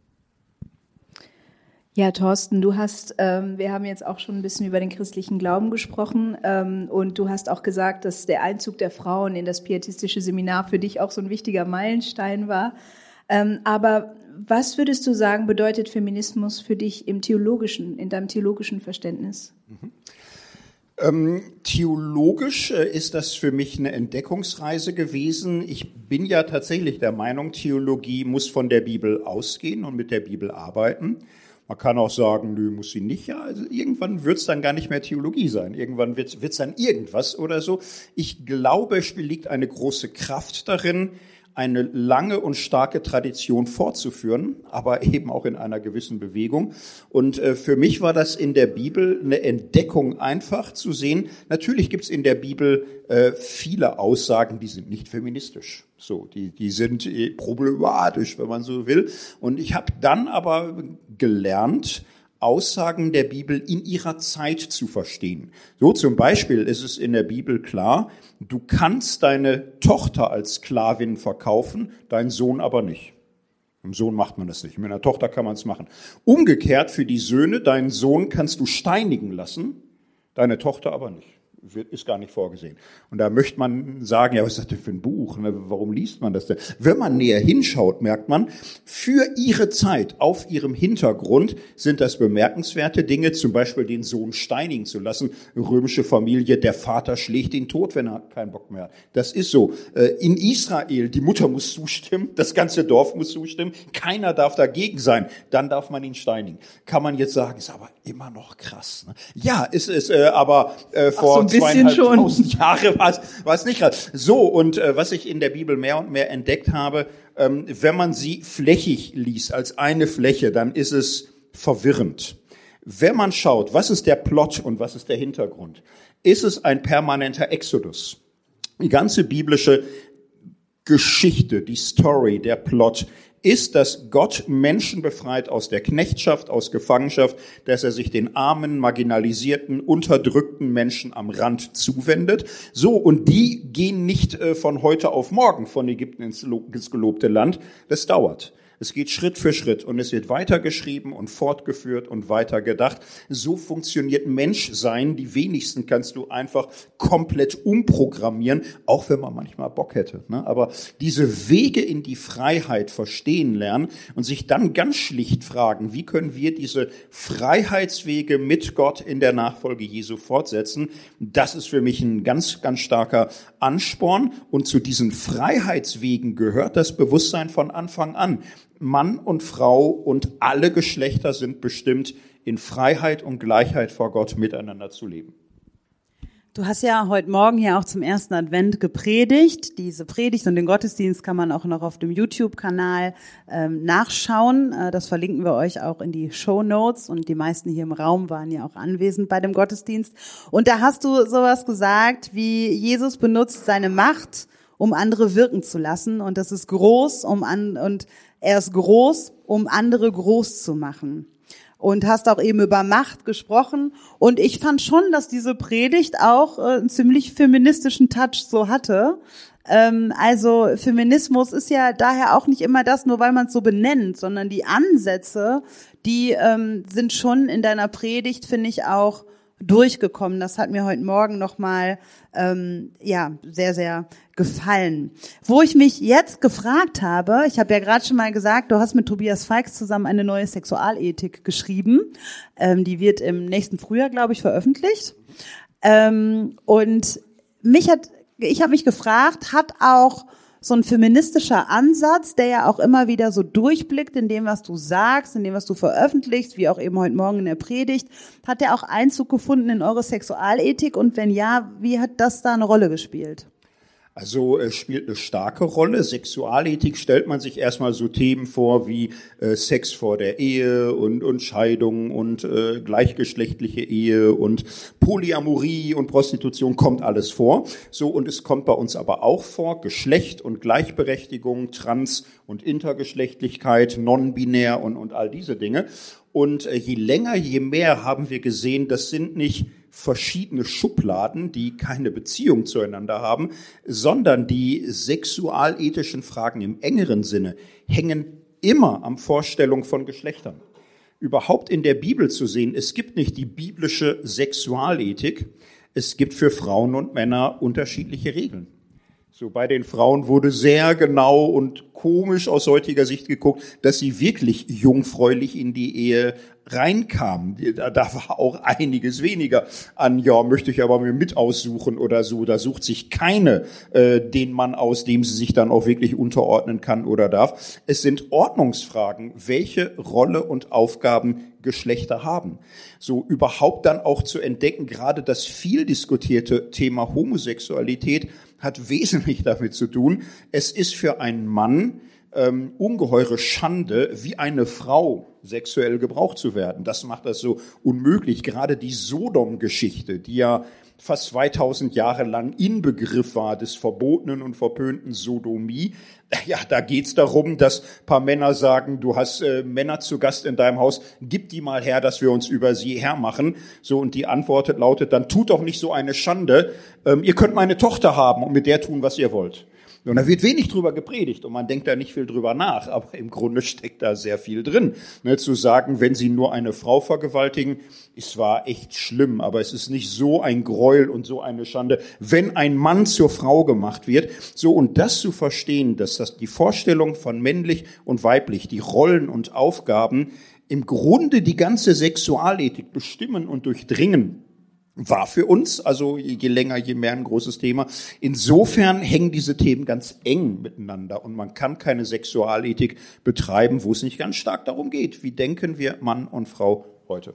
Ja, Thorsten, du hast, ähm, wir haben jetzt auch schon ein bisschen über den christlichen Glauben gesprochen ähm, und du hast auch gesagt, dass der Einzug der Frauen in das pietistische Seminar für dich auch so ein wichtiger Meilenstein war. Ähm, aber was würdest du sagen, bedeutet Feminismus für dich im theologischen, in deinem theologischen Verständnis? Mhm. Ähm, theologisch äh, ist das für mich eine Entdeckungsreise gewesen. Ich bin ja tatsächlich der Meinung, Theologie muss von der Bibel ausgehen und mit der Bibel arbeiten. Man kann auch sagen, nö, muss sie nicht. Ja, also irgendwann wird es dann gar nicht mehr Theologie sein. Irgendwann wird es dann irgendwas oder so. Ich glaube, es liegt eine große Kraft darin, eine lange und starke Tradition fortzuführen, aber eben auch in einer gewissen Bewegung. Und äh, für mich war das in der Bibel eine Entdeckung, einfach zu sehen. Natürlich gibt es in der Bibel äh, viele Aussagen, die sind nicht feministisch. So, die, die sind äh, problematisch, wenn man so will. Und ich habe dann aber gelernt, Aussagen der Bibel in ihrer Zeit zu verstehen. So zum Beispiel ist es in der Bibel klar, du kannst deine Tochter als Sklavin verkaufen, deinen Sohn aber nicht. Mit dem Sohn macht man das nicht, mit einer Tochter kann man es machen. Umgekehrt für die Söhne, deinen Sohn kannst du steinigen lassen, deine Tochter aber nicht. Ist gar nicht vorgesehen. Und da möchte man sagen, ja, was ist das denn für ein Buch? Warum liest man das denn? Wenn man näher hinschaut, merkt man, für ihre Zeit, auf ihrem Hintergrund sind das bemerkenswerte Dinge, zum Beispiel den Sohn steinigen zu lassen. Römische Familie, der Vater schlägt ihn tot, wenn er keinen Bock mehr hat. Das ist so. In Israel, die Mutter muss zustimmen, das ganze Dorf muss zustimmen, keiner darf dagegen sein, dann darf man ihn steinigen. Kann man jetzt sagen, ist aber immer noch krass. Ne? Ja, ist es, äh, aber äh, vor zweieinhalbtausend Jahre war es nicht krass. So, und äh, was ich in der Bibel mehr und mehr entdeckt habe, ähm, wenn man sie flächig liest, als eine Fläche, dann ist es verwirrend. Wenn man schaut, was ist der Plot und was ist der Hintergrund, ist es ein permanenter Exodus. Die ganze biblische Geschichte, die Story, der Plot ist, dass Gott Menschen befreit aus der Knechtschaft, aus Gefangenschaft, dass er sich den armen, marginalisierten, unterdrückten Menschen am Rand zuwendet. So, und die gehen nicht äh, von heute auf morgen von Ägypten ins, ins gelobte Land. Das dauert. Es geht Schritt für Schritt und es wird weitergeschrieben und fortgeführt und weitergedacht. So funktioniert Menschsein. Die wenigsten kannst du einfach komplett umprogrammieren, auch wenn man manchmal Bock hätte. Ne? Aber diese Wege in die Freiheit verstehen lernen und sich dann ganz schlicht fragen, wie können wir diese Freiheitswege mit Gott in der Nachfolge Jesu fortsetzen? Das ist für mich ein ganz, ganz starker Ansporn. Und zu diesen Freiheitswegen gehört das Bewusstsein von Anfang an. Mann und Frau und alle Geschlechter sind bestimmt, in Freiheit und Gleichheit vor Gott miteinander zu leben. Du hast ja heute Morgen hier auch zum ersten Advent gepredigt. Diese Predigt und den Gottesdienst kann man auch noch auf dem YouTube-Kanal ähm, nachschauen. Äh, das verlinken wir euch auch in die Shownotes. Und die meisten hier im Raum waren ja auch anwesend bei dem Gottesdienst. Und da hast du sowas gesagt, wie Jesus benutzt seine Macht, um andere wirken zu lassen. Und das ist groß, um an, und er ist groß, um andere groß zu machen. Und hast auch eben über Macht gesprochen. Und ich fand schon, dass diese Predigt auch äh, einen ziemlich feministischen Touch so hatte. Ähm, also Feminismus ist ja daher auch nicht immer das, nur weil man es so benennt, sondern die Ansätze, die ähm, sind schon in deiner Predigt, finde ich, auch durchgekommen. Das hat mir heute Morgen nochmal ähm, ja, sehr, sehr gefallen. Wo ich mich jetzt gefragt habe, ich habe ja gerade schon mal gesagt, du hast mit Tobias Feix zusammen eine neue Sexualethik geschrieben. Ähm, die wird im nächsten Frühjahr, glaube ich, veröffentlicht. Ähm, und mich hat, ich habe mich gefragt, hat auch so ein feministischer Ansatz, der ja auch immer wieder so durchblickt in dem, was du sagst, in dem, was du veröffentlichst, wie auch eben heute Morgen in der Predigt, hat der auch Einzug gefunden in eure Sexualethik? Und wenn ja, wie hat das da eine Rolle gespielt? Also äh, spielt eine starke Rolle. Sexualethik stellt man sich erstmal so Themen vor wie äh, Sex vor der Ehe und, und Scheidung und äh, gleichgeschlechtliche Ehe und Polyamorie und Prostitution, kommt alles vor. So, und es kommt bei uns aber auch vor Geschlecht und Gleichberechtigung, Trans- und Intergeschlechtlichkeit, non-binär und, und all diese Dinge. Und äh, je länger, je mehr haben wir gesehen, das sind nicht verschiedene Schubladen, die keine Beziehung zueinander haben, sondern die sexualethischen Fragen im engeren Sinne hängen immer am Vorstellung von Geschlechtern. Überhaupt in der Bibel zu sehen, es gibt nicht die biblische Sexualethik, es gibt für Frauen und Männer unterschiedliche Regeln. So, bei den Frauen wurde sehr genau und komisch aus heutiger Sicht geguckt, dass sie wirklich jungfräulich in die Ehe reinkamen. Da, da war auch einiges weniger an, ja, möchte ich aber mir mit aussuchen oder so. Da sucht sich keine äh, den Mann aus, dem sie sich dann auch wirklich unterordnen kann oder darf. Es sind Ordnungsfragen, welche Rolle und Aufgaben Geschlechter haben. So überhaupt dann auch zu entdecken, gerade das viel diskutierte Thema Homosexualität hat wesentlich damit zu tun. Es ist für einen Mann ähm, ungeheure Schande, wie eine Frau sexuell gebraucht zu werden. Das macht das so unmöglich. Gerade die Sodom-Geschichte, die ja fast zweitausend Jahre lang Inbegriff war des verbotenen und verpönten Sodomie. Ja, da geht's darum, dass ein paar Männer sagen, du hast äh, Männer zu Gast in deinem Haus, gib die mal her, dass wir uns über sie hermachen. So, und die Antwort lautet dann, tut doch nicht so eine Schande, ähm, ihr könnt meine Tochter haben und mit der tun, was ihr wollt. Und da wird wenig drüber gepredigt und man denkt da nicht viel drüber nach, aber im Grunde steckt da sehr viel drin. Ne, zu sagen, wenn sie nur eine Frau vergewaltigen, ist zwar echt schlimm, aber es ist nicht so ein Gräuel und so eine Schande, wenn ein Mann zur Frau gemacht wird. So, und das zu verstehen, dass das die Vorstellung von männlich und weiblich, die Rollen und Aufgaben im Grunde die ganze Sexualethik bestimmen und durchdringen, war für uns, also je länger, je mehr ein großes Thema. Insofern hängen diese Themen ganz eng miteinander und man kann keine Sexualethik betreiben, wo es nicht ganz stark darum geht, wie denken wir Mann und Frau heute.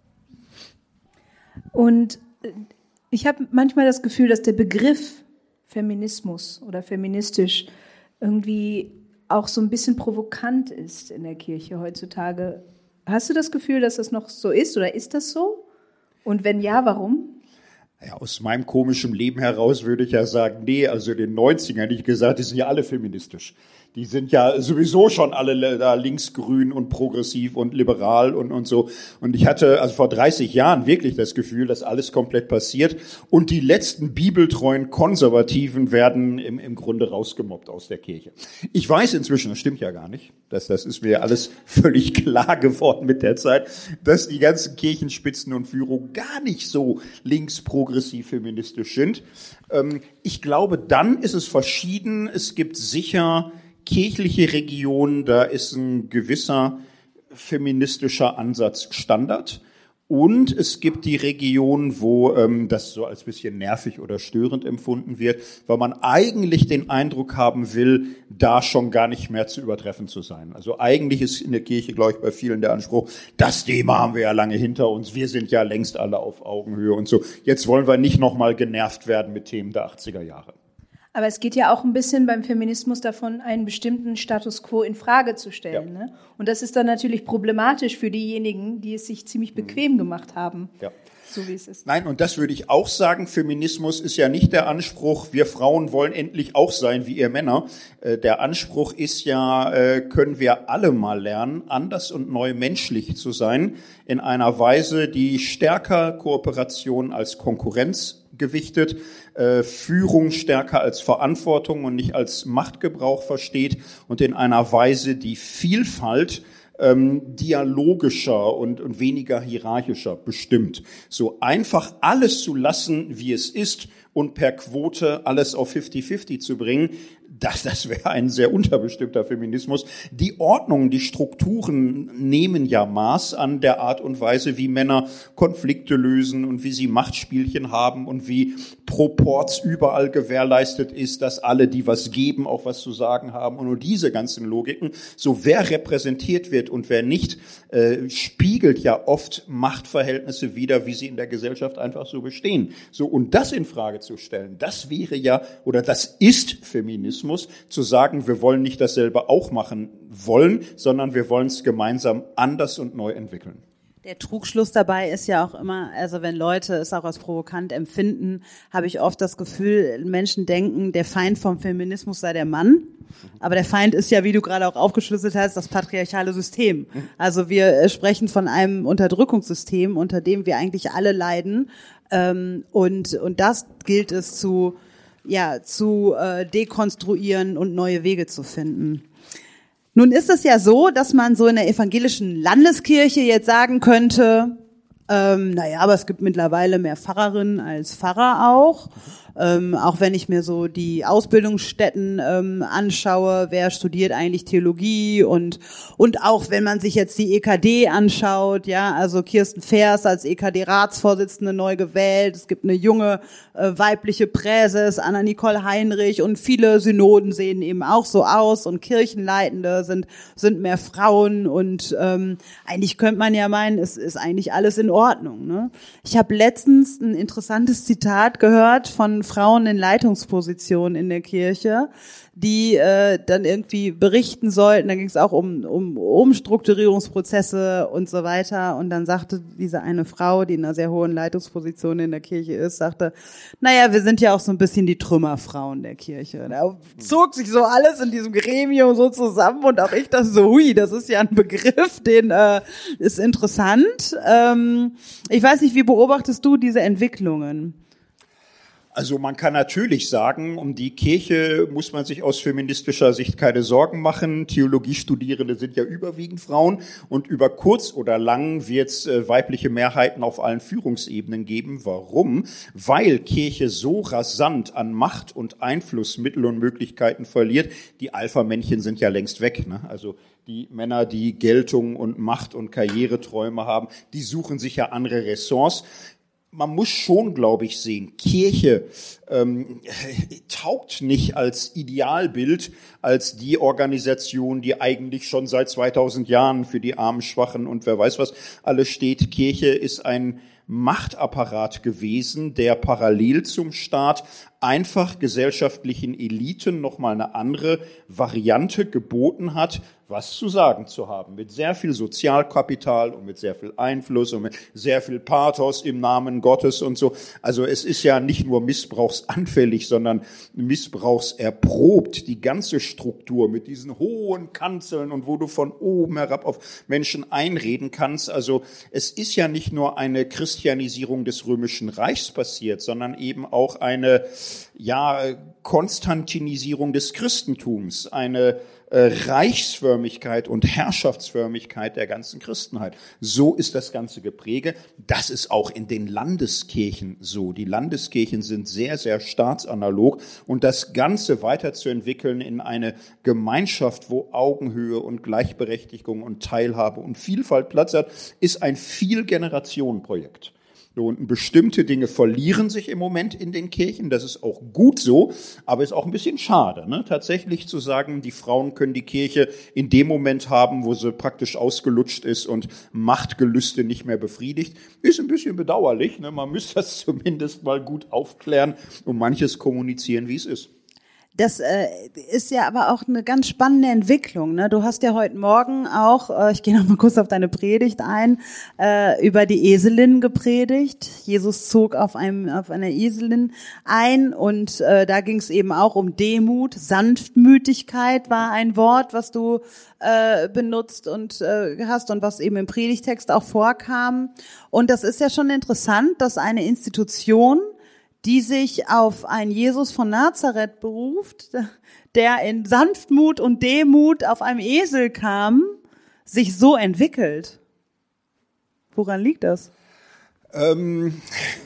Und ich habe manchmal das Gefühl, dass der Begriff Feminismus oder feministisch irgendwie auch so ein bisschen provokant ist in der Kirche heutzutage. Hast du das Gefühl, dass das noch so ist oder ist das so? Und wenn ja, warum? Ja, aus meinem komischen Leben heraus würde ich ja sagen, nee, also in den neunzigern hätte ich gesagt, die sind ja alle feministisch. Die sind ja sowieso schon alle da linksgrün und progressiv und liberal und, und so. Und ich hatte also vor dreißig Jahren wirklich das Gefühl, dass alles komplett passiert. Und die letzten bibeltreuen Konservativen werden im, im Grunde rausgemobbt aus der Kirche. Ich weiß inzwischen, das stimmt ja gar nicht, das, das ist mir alles völlig klar geworden mit der Zeit, dass die ganzen Kirchenspitzen und Führung gar nicht so links-progressiv feministisch sind. Ähm, ich glaube, dann ist es verschieden. Es gibt sicher kirchliche Regionen, da ist ein gewisser feministischer Ansatz Standard. Und es gibt die Regionen, wo ähm, das so als bisschen nervig oder störend empfunden wird, weil man eigentlich den Eindruck haben will, da schon gar nicht mehr zu übertreffen zu sein. Also eigentlich ist in der Kirche, glaube ich, bei vielen der Anspruch, das Thema haben wir ja lange hinter uns, wir sind ja längst alle auf Augenhöhe und so. Jetzt wollen wir nicht nochmal genervt werden mit Themen der achtziger Jahre. Aber es geht ja auch ein bisschen beim Feminismus davon, einen bestimmten Status quo in Frage zu stellen. Ja. Ne? Und das ist dann natürlich problematisch für diejenigen, die es sich ziemlich bequem gemacht haben, ja. So wie es ist. Nein, und das würde ich auch sagen, Feminismus ist ja nicht der Anspruch, wir Frauen wollen endlich auch sein wie ihr Männer. Der Anspruch ist ja, können wir alle mal lernen, anders und neu menschlich zu sein, in einer Weise, die stärker Kooperation als Konkurrenz gewichtet, äh, Führung stärker als Verantwortung und nicht als Machtgebrauch versteht und in einer Weise, die Vielfalt ähm, dialogischer und, und weniger hierarchischer bestimmt. So einfach alles zu lassen, wie es ist und per Quote alles auf fifty fifty zu bringen, das, das wäre ein sehr unterbestimmter Feminismus. Die Ordnungen, die Strukturen nehmen ja Maß an der Art und Weise, wie Männer Konflikte lösen und wie sie Machtspielchen haben und wie Proporz überall gewährleistet ist, dass alle, die was geben, auch was zu sagen haben. Und nur diese ganzen Logiken, so wer repräsentiert wird und wer nicht, äh, spiegelt ja oft Machtverhältnisse wider, wie sie in der Gesellschaft einfach so bestehen. So, und das in Frage zu stellen, das wäre ja, oder das ist Feminismus, zu sagen, wir wollen nicht dasselbe auch machen wollen, sondern wir wollen es gemeinsam anders und neu entwickeln. Der Trugschluss dabei ist ja auch immer, also wenn Leute es auch als provokant empfinden, habe ich oft das Gefühl, Menschen denken, der Feind vom Feminismus sei der Mann. Aber der Feind ist ja, wie du gerade auch aufgeschlüsselt hast, das patriarchale System. Also wir sprechen von einem Unterdrückungssystem, unter dem wir eigentlich alle leiden. Und, und das gilt es zu, ja, zu äh, dekonstruieren und neue Wege zu finden. Nun ist es ja so, dass man so in der evangelischen Landeskirche jetzt sagen könnte, ähm, naja, aber es gibt mittlerweile mehr Pfarrerinnen als Pfarrer auch. Ähm, auch wenn ich mir so die Ausbildungsstätten ähm, anschaue, wer studiert eigentlich Theologie und und auch wenn man sich jetzt die E K D anschaut, ja, also Kirsten Vers als E K D-Ratsvorsitzende neu gewählt, es gibt eine junge äh, weibliche Präses, Anna-Nicole Heinrich und viele Synoden sehen eben auch so aus und Kirchenleitende sind sind mehr Frauen und ähm, eigentlich könnte man ja meinen, es ist eigentlich alles in Ordnung, ne? Ich habe letztens ein interessantes Zitat gehört von Frauen in Leitungspositionen in der Kirche, die äh, dann irgendwie berichten sollten. Da ging es auch um, um Umstrukturierungsprozesse und so weiter. Und dann sagte diese eine Frau, die in einer sehr hohen Leitungsposition in der Kirche ist, sagte, naja, wir sind ja auch so ein bisschen die Trümmerfrauen der Kirche. Da zog sich so alles in diesem Gremium so zusammen und auch ich dachte so, hui, das ist ja ein Begriff, den äh, ist interessant. Ähm, ich weiß nicht, wie beobachtest du diese Entwicklungen? Also man kann natürlich sagen, um die Kirche muss man sich aus feministischer Sicht keine Sorgen machen. Theologiestudierende sind ja überwiegend Frauen und über kurz oder lang wird es äh, weibliche Mehrheiten auf allen Führungsebenen geben. Warum? Weil Kirche so rasant an Macht und Einfluss, Mittel und Möglichkeiten verliert. Die Alpha-Männchen sind ja längst weg, ne? Also die Männer, die Geltung und Macht und Karriereträume haben, die suchen sich ja andere Ressorts. Man muss schon, glaube ich, sehen, Kirche ähm, taugt nicht als Idealbild, als die Organisation, die eigentlich schon seit zweitausend Jahren für die Armen, Schwachen und wer weiß was alles steht. Kirche ist ein Machtapparat gewesen, der parallel zum Staat einfach gesellschaftlichen Eliten nochmal eine andere Variante geboten hat, was zu sagen zu haben, mit sehr viel Sozialkapital und mit sehr viel Einfluss und mit sehr viel Pathos im Namen Gottes und so. Also es ist ja nicht nur missbrauchsanfällig, sondern missbrauchserprobt, die ganze Struktur mit diesen hohen Kanzeln und wo du von oben herab auf Menschen einreden kannst. Also es ist ja nicht nur eine Christianisierung des Römischen Reichs passiert, sondern eben auch eine, ja, Konstantinisierung des Christentums, eine Reichsförmigkeit und Herrschaftsförmigkeit der ganzen Christenheit. So ist das ganze Gepräge. Das ist auch in den Landeskirchen so. Die Landeskirchen sind sehr, sehr staatsanalog und das Ganze weiterzuentwickeln in eine Gemeinschaft, wo Augenhöhe und Gleichberechtigung und Teilhabe und Vielfalt Platz hat, ist ein Vielgenerationenprojekt. Und bestimmte Dinge verlieren sich im Moment in den Kirchen, das ist auch gut so, aber ist auch ein bisschen schade, ne? Tatsächlich zu sagen, die Frauen können die Kirche in dem Moment haben, wo sie praktisch ausgelutscht ist und Machtgelüste nicht mehr befriedigt, ist ein bisschen bedauerlich, ne? Man müsste das zumindest mal gut aufklären und manches kommunizieren, wie es ist. Das äh, ist ja aber auch eine ganz spannende Entwicklung, ne? Du hast ja heute Morgen auch, äh, ich gehe noch mal kurz auf deine Predigt ein, äh, über die Eselin gepredigt. Jesus zog auf einem auf einer Eselin ein und äh, da ging es eben auch um Demut, Sanftmütigkeit war ein Wort, was du äh, benutzt und äh, hast und was eben im Predigtext auch vorkam. Und das ist ja schon interessant, dass eine Institution, die sich auf einen Jesus von Nazareth beruft, der in Sanftmut und Demut auf einem Esel kam, sich so entwickelt. Woran liegt das? Ähm,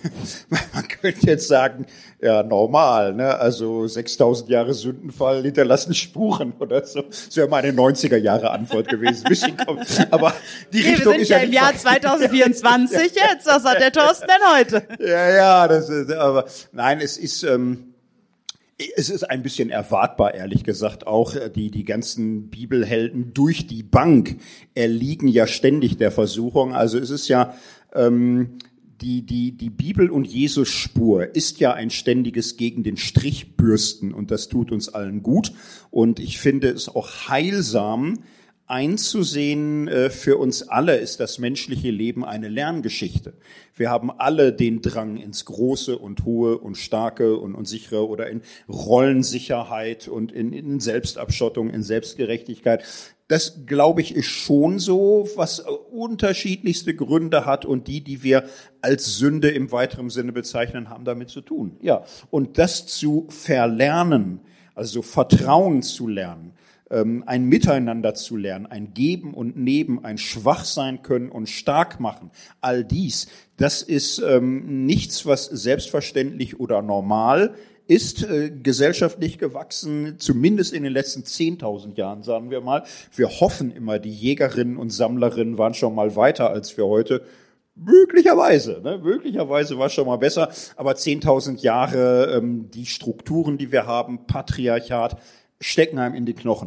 man könnte jetzt sagen, ja, normal, ne? Also sechstausend Jahre Sündenfall hinterlassen Spuren oder so. Das wäre meine neunziger Jahre Antwort gewesen. Bisschen aber die nee, Richtung wir sind ist ja ja im Jahr zwanzig vierundzwanzig jetzt. Was hat der Thorsten denn heute? Ja, ja, das ist, aber nein, es ist, ähm, es ist ein bisschen erwartbar, ehrlich gesagt, auch die, die ganzen Bibelhelden durch die Bank erliegen ja ständig der Versuchung. Also es ist ja, ähm, Die, die, die Bibel und Jesus Spur ist ja ein ständiges gegen den Strich bürsten und das tut uns allen gut. Und ich finde es auch heilsam einzusehen, äh, für uns alle ist das menschliche Leben eine Lerngeschichte. Wir haben alle den Drang ins Große und Hohe und Starke und Unsichere oder in Rollensicherheit und in, in Selbstabschottung, in Selbstgerechtigkeit. Das, glaube ich, ist schon so, was unterschiedlichste Gründe hat und die, die wir als Sünde im weiteren Sinne bezeichnen, haben damit zu tun. Ja, und das zu verlernen, also Vertrauen zu lernen, ein Miteinander zu lernen, ein Geben und Nehmen, ein Schwach sein können und stark machen, all dies, das ist ähm, nichts, was selbstverständlich oder normal ist, äh, gesellschaftlich gewachsen, zumindest in den letzten zehntausend Jahren, sagen wir mal. Wir hoffen immer, die Jägerinnen und Sammlerinnen waren schon mal weiter als wir heute. Möglicherweise, ne? Möglicherweise war es schon mal besser, aber zehntausend Jahre, ähm, die Strukturen, die wir haben, Patriarchat, stecken einem in die Knochen.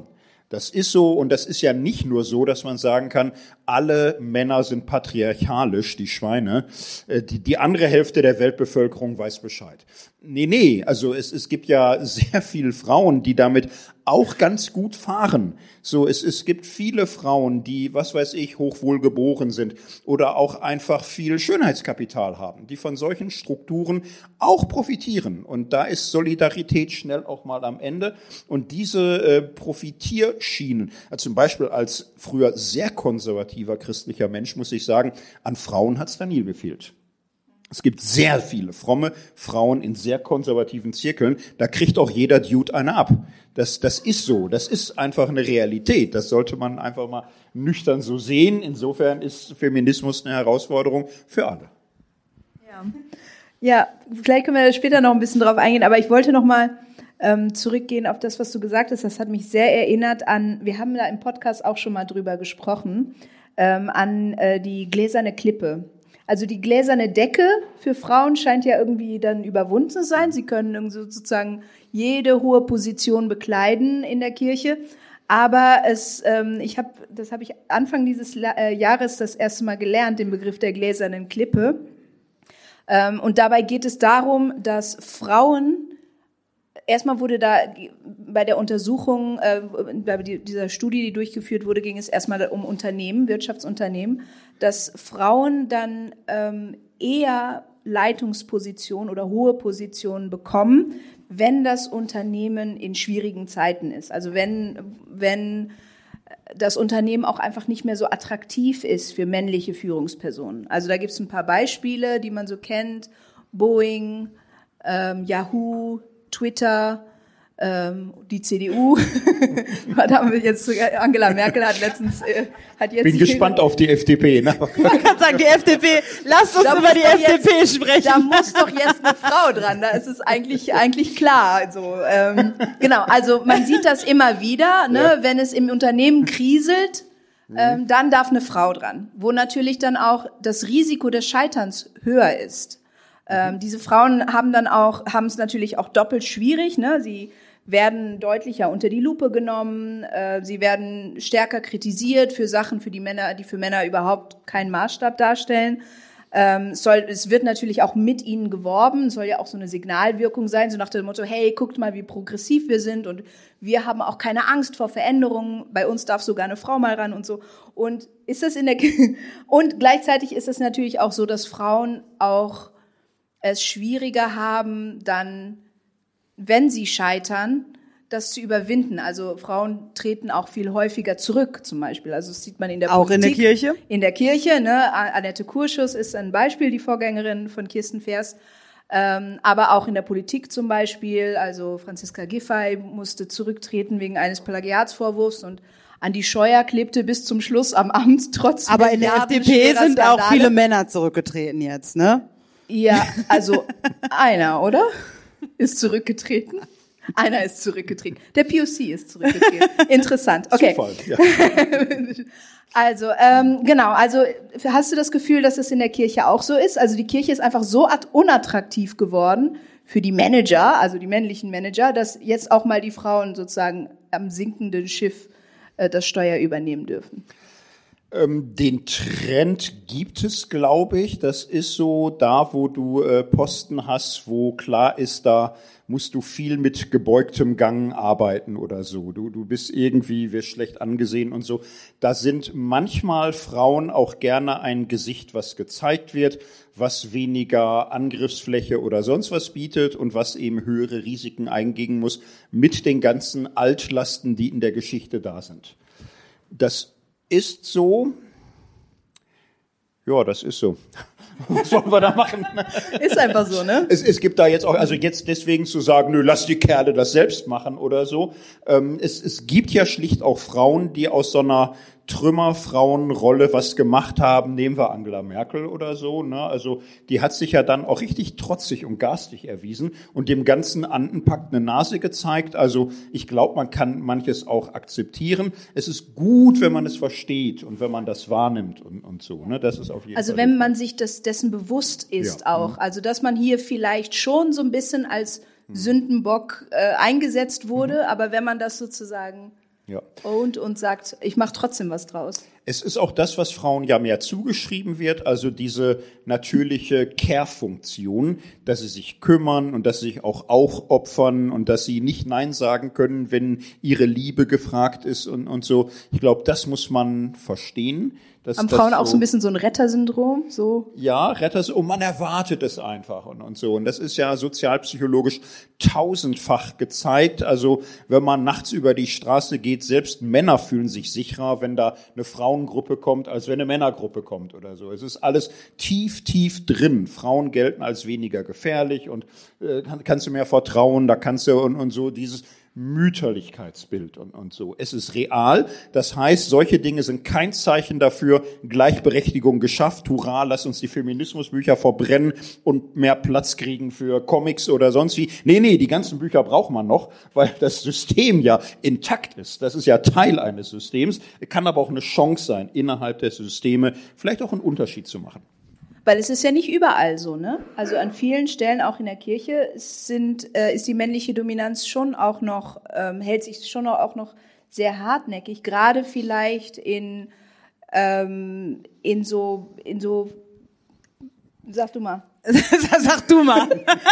Das ist so, und das ist ja nicht nur so, dass man sagen kann, alle Männer sind patriarchalisch, die Schweine. Die, die andere Hälfte der Weltbevölkerung weiß Bescheid. Nee, nee, also es, es gibt ja sehr viele Frauen, die damit auch ganz gut fahren. So, es, es gibt viele Frauen, die, was weiß ich, hochwohlgeboren sind oder auch einfach viel Schönheitskapital haben, die von solchen Strukturen auch profitieren. Und da ist Solidarität schnell auch mal am Ende. Und diese äh, Profitierschienen, also zum Beispiel als früher sehr konservativer christlicher Mensch, muss ich sagen, an Frauen hat es da nie gefehlt. Es gibt sehr viele fromme Frauen in sehr konservativen Zirkeln. Da kriegt auch jeder Dude eine ab. Das, das ist so. Das ist einfach eine Realität. Das sollte man einfach mal nüchtern so sehen. Insofern ist Feminismus eine Herausforderung für alle. Ja, ja, vielleicht können wir da später noch ein bisschen drauf eingehen. Aber ich wollte noch mal ähm, zurückgehen auf das, was du gesagt hast. Das hat mich sehr erinnert an, wir haben da im Podcast auch schon mal drüber gesprochen, ähm, an äh, die gläserne Klippe. Also die gläserne Decke für Frauen scheint ja irgendwie dann überwunden zu sein. Sie können sozusagen jede hohe Position bekleiden in der Kirche. Aber es, ähm, ich habe, das habe ich Anfang dieses äh, Jahres das erste Mal gelernt, den Begriff der gläsernen Klippe. Ähm, und dabei geht es darum, dass Frauen, erstmal wurde da bei der Untersuchung, äh, bei dieser Studie, die durchgeführt wurde, ging es erstmal um Unternehmen, Wirtschaftsunternehmen, dass Frauen dann ähm, eher Leitungspositionen oder hohe Positionen bekommen, wenn das Unternehmen in schwierigen Zeiten ist. Also wenn, wenn das Unternehmen auch einfach nicht mehr so attraktiv ist für männliche Führungspersonen. Also da gibt es ein paar Beispiele, die man so kennt. Boeing, ähm, Yahoo, Twitter, ähm, die C D U. Da haben wir jetzt Angela Merkel hat letztens äh, hat jetzt. Bin gespannt auf die F D P. Ne? Man kann sagen, die F D P. Lasst uns da über die F D P jetzt, sprechen. Da muss doch jetzt eine Frau dran. Da ist es eigentlich eigentlich klar. Also ähm, genau. Also man sieht das immer wieder, ne? Ja. Wenn es im Unternehmen kriselt, ähm, dann darf eine Frau dran, wo natürlich dann auch das Risiko des Scheiterns höher ist. Ähm, diese Frauen haben dann auch, haben es natürlich auch doppelt schwierig, ne? Sie werden deutlicher unter die Lupe genommen, äh, sie werden stärker kritisiert für Sachen, für die Männer, die für Männer überhaupt keinen Maßstab darstellen. Ähm, es soll, es wird natürlich auch mit ihnen geworben, es soll ja auch so eine Signalwirkung sein, so nach dem Motto, hey, guckt mal, wie progressiv wir sind und wir haben auch keine Angst vor Veränderungen, bei uns darf sogar eine Frau mal ran und so. Und ist das in der und gleichzeitig ist es natürlich auch so, dass Frauen auch es schwieriger haben, dann, wenn sie scheitern, das zu überwinden. Also Frauen treten auch viel häufiger zurück, zum Beispiel. Also das sieht man in der auch Politik. Auch in der Kirche? In der Kirche, ne? Annette Kurschus ist ein Beispiel, die Vorgängerin von Kirsten Vers. Ähm, aber auch in der Politik zum Beispiel. Also Franziska Giffey musste zurücktreten wegen eines Plagiatsvorwurfs und Andi Scheuer klebte bis zum Schluss am Amt, trotz Aber in der F D P sind Skandale. Auch viele Männer zurückgetreten jetzt, ne? Ja, also einer, oder? Ist zurückgetreten. Einer ist zurückgetreten. Der P O C ist zurückgetreten. Interessant. Okay. Zufall, ja. Also, ähm, genau. Also, hast du das Gefühl, dass es in der Kirche auch so ist? Also, die Kirche ist einfach so unattraktiv geworden für die Manager, also die männlichen Manager, dass jetzt auch mal die Frauen sozusagen am sinkenden Schiff äh, das Steuer übernehmen dürfen. Ähm, den Trend gibt es, glaube ich. Das ist so da, wo du äh, Posten hast, wo klar ist, da musst du viel mit gebeugtem Gang arbeiten oder so. Du, du bist irgendwie, wirst schlecht angesehen und so. Da sind manchmal Frauen auch gerne ein Gesicht, was gezeigt wird, was weniger Angriffsfläche oder sonst was bietet und was eben höhere Risiken eingehen muss mit den ganzen Altlasten, die in der Geschichte da sind. Das ist so. Ja, das ist so. Was sollen wir da machen? Ist einfach so, ne? Es, es gibt da jetzt auch, also jetzt deswegen zu sagen, nö, lass die Kerle das selbst machen oder so. Ähm, es, es gibt ja schlicht auch Frauen, die aus so einer Trümmerfrauenrolle was gemacht haben. Nehmen wir Angela Merkel oder so, ne? Also die hat sich ja dann auch richtig trotzig und garstig erwiesen und dem ganzen Andenpakt eine Nase gezeigt. Also ich glaube, man kann manches auch akzeptieren. Es ist gut, wenn man es versteht und wenn man das wahrnimmt und, und so, ne? Das ist auf jeden also Fall. Also wenn man sich das dessen bewusst ist ja. auch, also dass man hier vielleicht schon so ein bisschen als Sündenbock äh, eingesetzt wurde, mhm. aber wenn man das sozusagen Ja. Und, und sagt, ich mache trotzdem was draus. Es ist auch das, was Frauen ja mehr zugeschrieben wird, also diese natürliche Care-Funktion, dass sie sich kümmern und dass sie sich auch, auch opfern und dass sie nicht Nein sagen können, wenn ihre Liebe gefragt ist und, und so. Ich glaube, das muss man verstehen. Dass Haben das Frauen so, auch so ein bisschen so ein Rettersyndrom? So? Ja, Retter, und man erwartet es einfach und, und so. Und das ist ja sozialpsychologisch tausendfach gezeigt. Also wenn man nachts über die Straße geht, selbst Männer fühlen sich sicherer, wenn da eine Frauengruppe kommt, als wenn eine Männergruppe kommt oder so. Es ist alles tief, tief drin. Frauen gelten als weniger gefährlich und äh, kann, kannst du mehr vertrauen, da kannst du und, und so dieses Mütterlichkeitsbild und, und so. Es ist real. Das heißt, solche Dinge sind kein Zeichen dafür, Gleichberechtigung geschafft. Hurra, lass uns die Feminismusbücher verbrennen und mehr Platz kriegen für Comics oder sonst wie. Nee, nee, die ganzen Bücher braucht man noch, weil das System ja intakt ist. Das ist ja Teil eines Systems. Kann aber auch eine Chance sein, innerhalb der Systeme vielleicht auch einen Unterschied zu machen. Weil es ist ja nicht überall so, ne? Also an vielen Stellen, auch in der Kirche, sind, äh, ist die männliche Dominanz schon auch noch, ähm, hält sich schon auch noch sehr hartnäckig. Gerade vielleicht in, ähm, in so, in so, sag du mal. Sag du mal.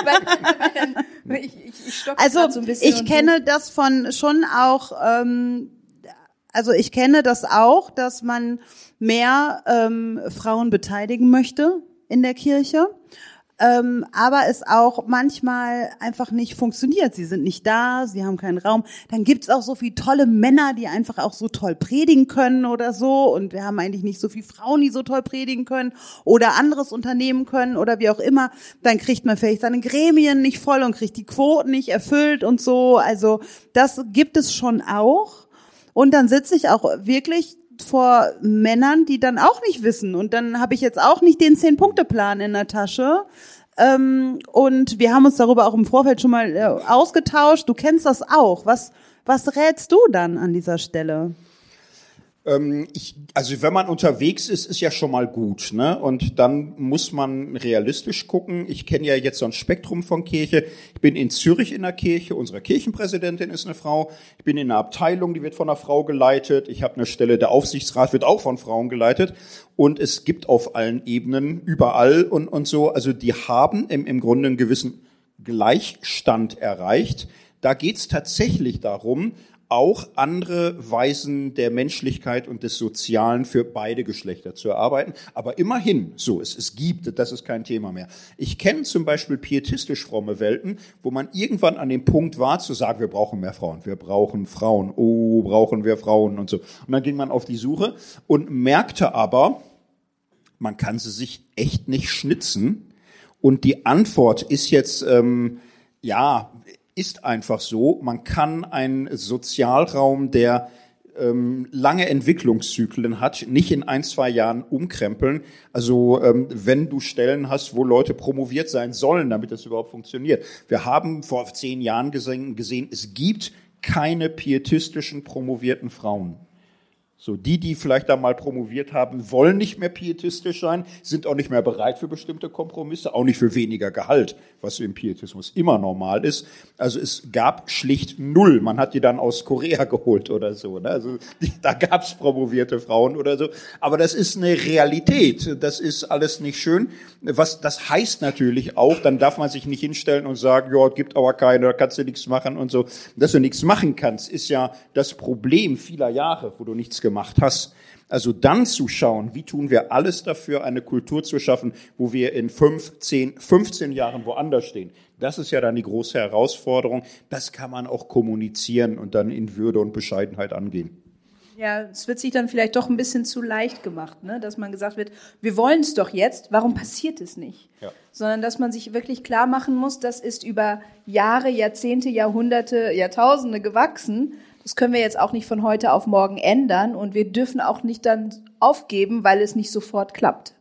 ich, ich, ich stock also so ein bisschen. Ich kenne so. Das von schon auch, ähm, also ich kenne das auch, dass man mehr ähm, Frauen beteiligen möchte in der Kirche, ähm, aber es auch manchmal einfach nicht funktioniert. Sie sind nicht da, sie haben keinen Raum. Dann gibt's auch so viele tolle Männer, die einfach auch so toll predigen können oder so, und wir haben eigentlich nicht so viele Frauen, die so toll predigen können oder anderes unternehmen können oder wie auch immer. Dann kriegt man vielleicht seine Gremien nicht voll und kriegt die Quoten nicht erfüllt und so. Also das gibt es schon auch. Und dann sitze ich auch wirklich vor Männern, die dann auch nicht wissen. Und dann habe ich jetzt auch nicht den Zehn-Punkte-Plan in der Tasche. Ähm, und wir haben uns darüber auch im Vorfeld schon mal äh, ausgetauscht. Du kennst das auch. Was, was rätst du dann an dieser Stelle? Ähm, ich, also wenn man unterwegs ist, ist ja schon mal gut, ne? Und dann muss man realistisch gucken. Ich kenne ja jetzt so ein Spektrum von Kirche. Ich bin in Zürich in der Kirche. Unsere Kirchenpräsidentin ist eine Frau. Ich bin in einer Abteilung, die wird von einer Frau geleitet. Ich habe eine Stelle, der Aufsichtsrat wird auch von Frauen geleitet. Und es gibt auf allen Ebenen, überall und, und so, also die haben im, im Grunde einen gewissen Gleichstand erreicht. Da geht's tatsächlich darum, auch andere Weisen der Menschlichkeit und des Sozialen für beide Geschlechter zu erarbeiten. Aber immerhin, so, es, es gibt, das ist kein Thema mehr. Ich kenne zum Beispiel pietistisch fromme Welten, wo man irgendwann an dem Punkt war, zu sagen, wir brauchen mehr Frauen, wir brauchen Frauen, oh, brauchen wir Frauen und so. Und dann ging man auf die Suche und merkte aber, man kann sie sich echt nicht schnitzen. Und die Antwort ist jetzt, ähm, ja, ist einfach so, man kann einen Sozialraum, der ähm, lange Entwicklungszyklen hat, nicht in ein, zwei Jahren umkrempeln. Also ähm, wenn du Stellen hast, wo Leute promoviert sein sollen, damit das überhaupt funktioniert. Wir haben vor zehn Jahren gesehen, gesehen es gibt keine pietistischen promovierten Frauen. So, die, die vielleicht da mal promoviert haben, wollen nicht mehr pietistisch sein, sind auch nicht mehr bereit für bestimmte Kompromisse, auch nicht für weniger Gehalt, was im Pietismus immer normal ist. Also es gab schlicht null. Man hat die dann aus Korea geholt oder so. Ne? Also die, da gab es promovierte Frauen oder so. Aber das ist eine Realität. Das ist alles nicht schön. Was das heißt natürlich auch, dann darf man sich nicht hinstellen und sagen, ja, gibt aber keine, da kannst du nichts machen und so. Dass du nichts machen kannst, ist ja das Problem vieler Jahre, wo du nichts gemacht hast. Also dann zu schauen, wie tun wir alles dafür, eine Kultur zu schaffen, wo wir in fünf, zehn, fünfzehn Jahren woanders stehen. Das ist ja dann die große Herausforderung. Das kann man auch kommunizieren und dann in Würde und Bescheidenheit angehen. Ja, es wird sich dann vielleicht doch ein bisschen zu leicht gemacht, ne? Dass man gesagt wird, wir wollen es doch jetzt, warum passiert es nicht? Ja. Sondern dass man sich wirklich klar machen muss, das ist über Jahre, Jahrzehnte, Jahrhunderte, Jahrtausende gewachsen. Das können wir jetzt auch nicht von heute auf morgen ändern und wir dürfen auch nicht dann aufgeben, weil es nicht sofort klappt. Mhm.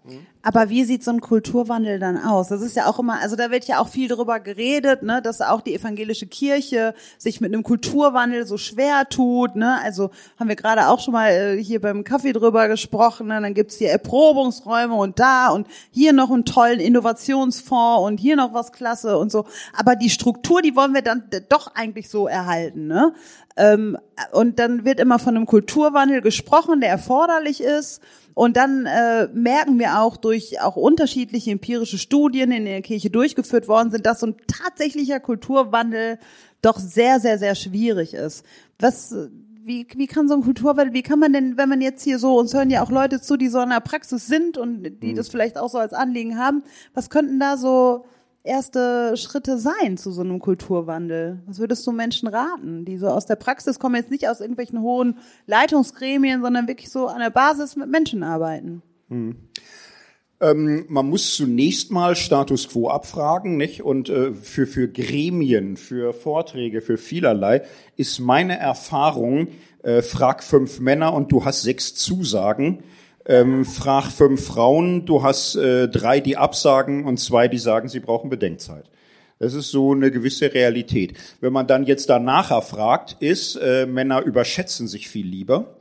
Aber wie sieht so ein Kulturwandel dann aus? Das ist ja auch immer, also da wird ja auch viel drüber geredet, ne, dass auch die evangelische Kirche sich mit einem Kulturwandel so schwer tut, ne? Also haben wir gerade auch schon mal äh, hier beim Kaffee drüber gesprochen, ne? Dann gibt's hier Erprobungsräume und da und hier noch einen tollen Innovationsfonds und hier noch was klasse und so. Aber die Struktur, die wollen wir dann doch eigentlich so erhalten, ne? Ähm, und dann wird immer von einem Kulturwandel gesprochen, der erforderlich ist. Und dann äh, merken wir auch durch auch unterschiedliche empirische Studien in der Kirche durchgeführt worden sind, dass so ein tatsächlicher Kulturwandel doch sehr, sehr, sehr schwierig ist. Was, wie, wie kann so ein Kulturwandel, wie kann man denn, wenn man jetzt hier so, uns hören ja auch Leute zu, die so in der Praxis sind und die mhm. das vielleicht auch so als Anliegen haben, was könnten da so erste Schritte sein zu so einem Kulturwandel? Was würdest du Menschen raten, die so aus der Praxis kommen, jetzt nicht aus irgendwelchen hohen Leitungsgremien, sondern wirklich so an der Basis mit Menschen arbeiten? Hm. Ähm, man muss zunächst mal Status Quo abfragen, nicht? Und äh, für für Gremien, für Vorträge, für vielerlei ist meine Erfahrung: äh, frag fünf Männer und du hast sechs Zusagen. Ähm, frag fünf Frauen, du hast äh, drei, die absagen und zwei, die sagen, sie brauchen Bedenkzeit. Das ist so eine gewisse Realität. Wenn man dann jetzt danach fragt, ist, äh, Männer überschätzen sich viel lieber.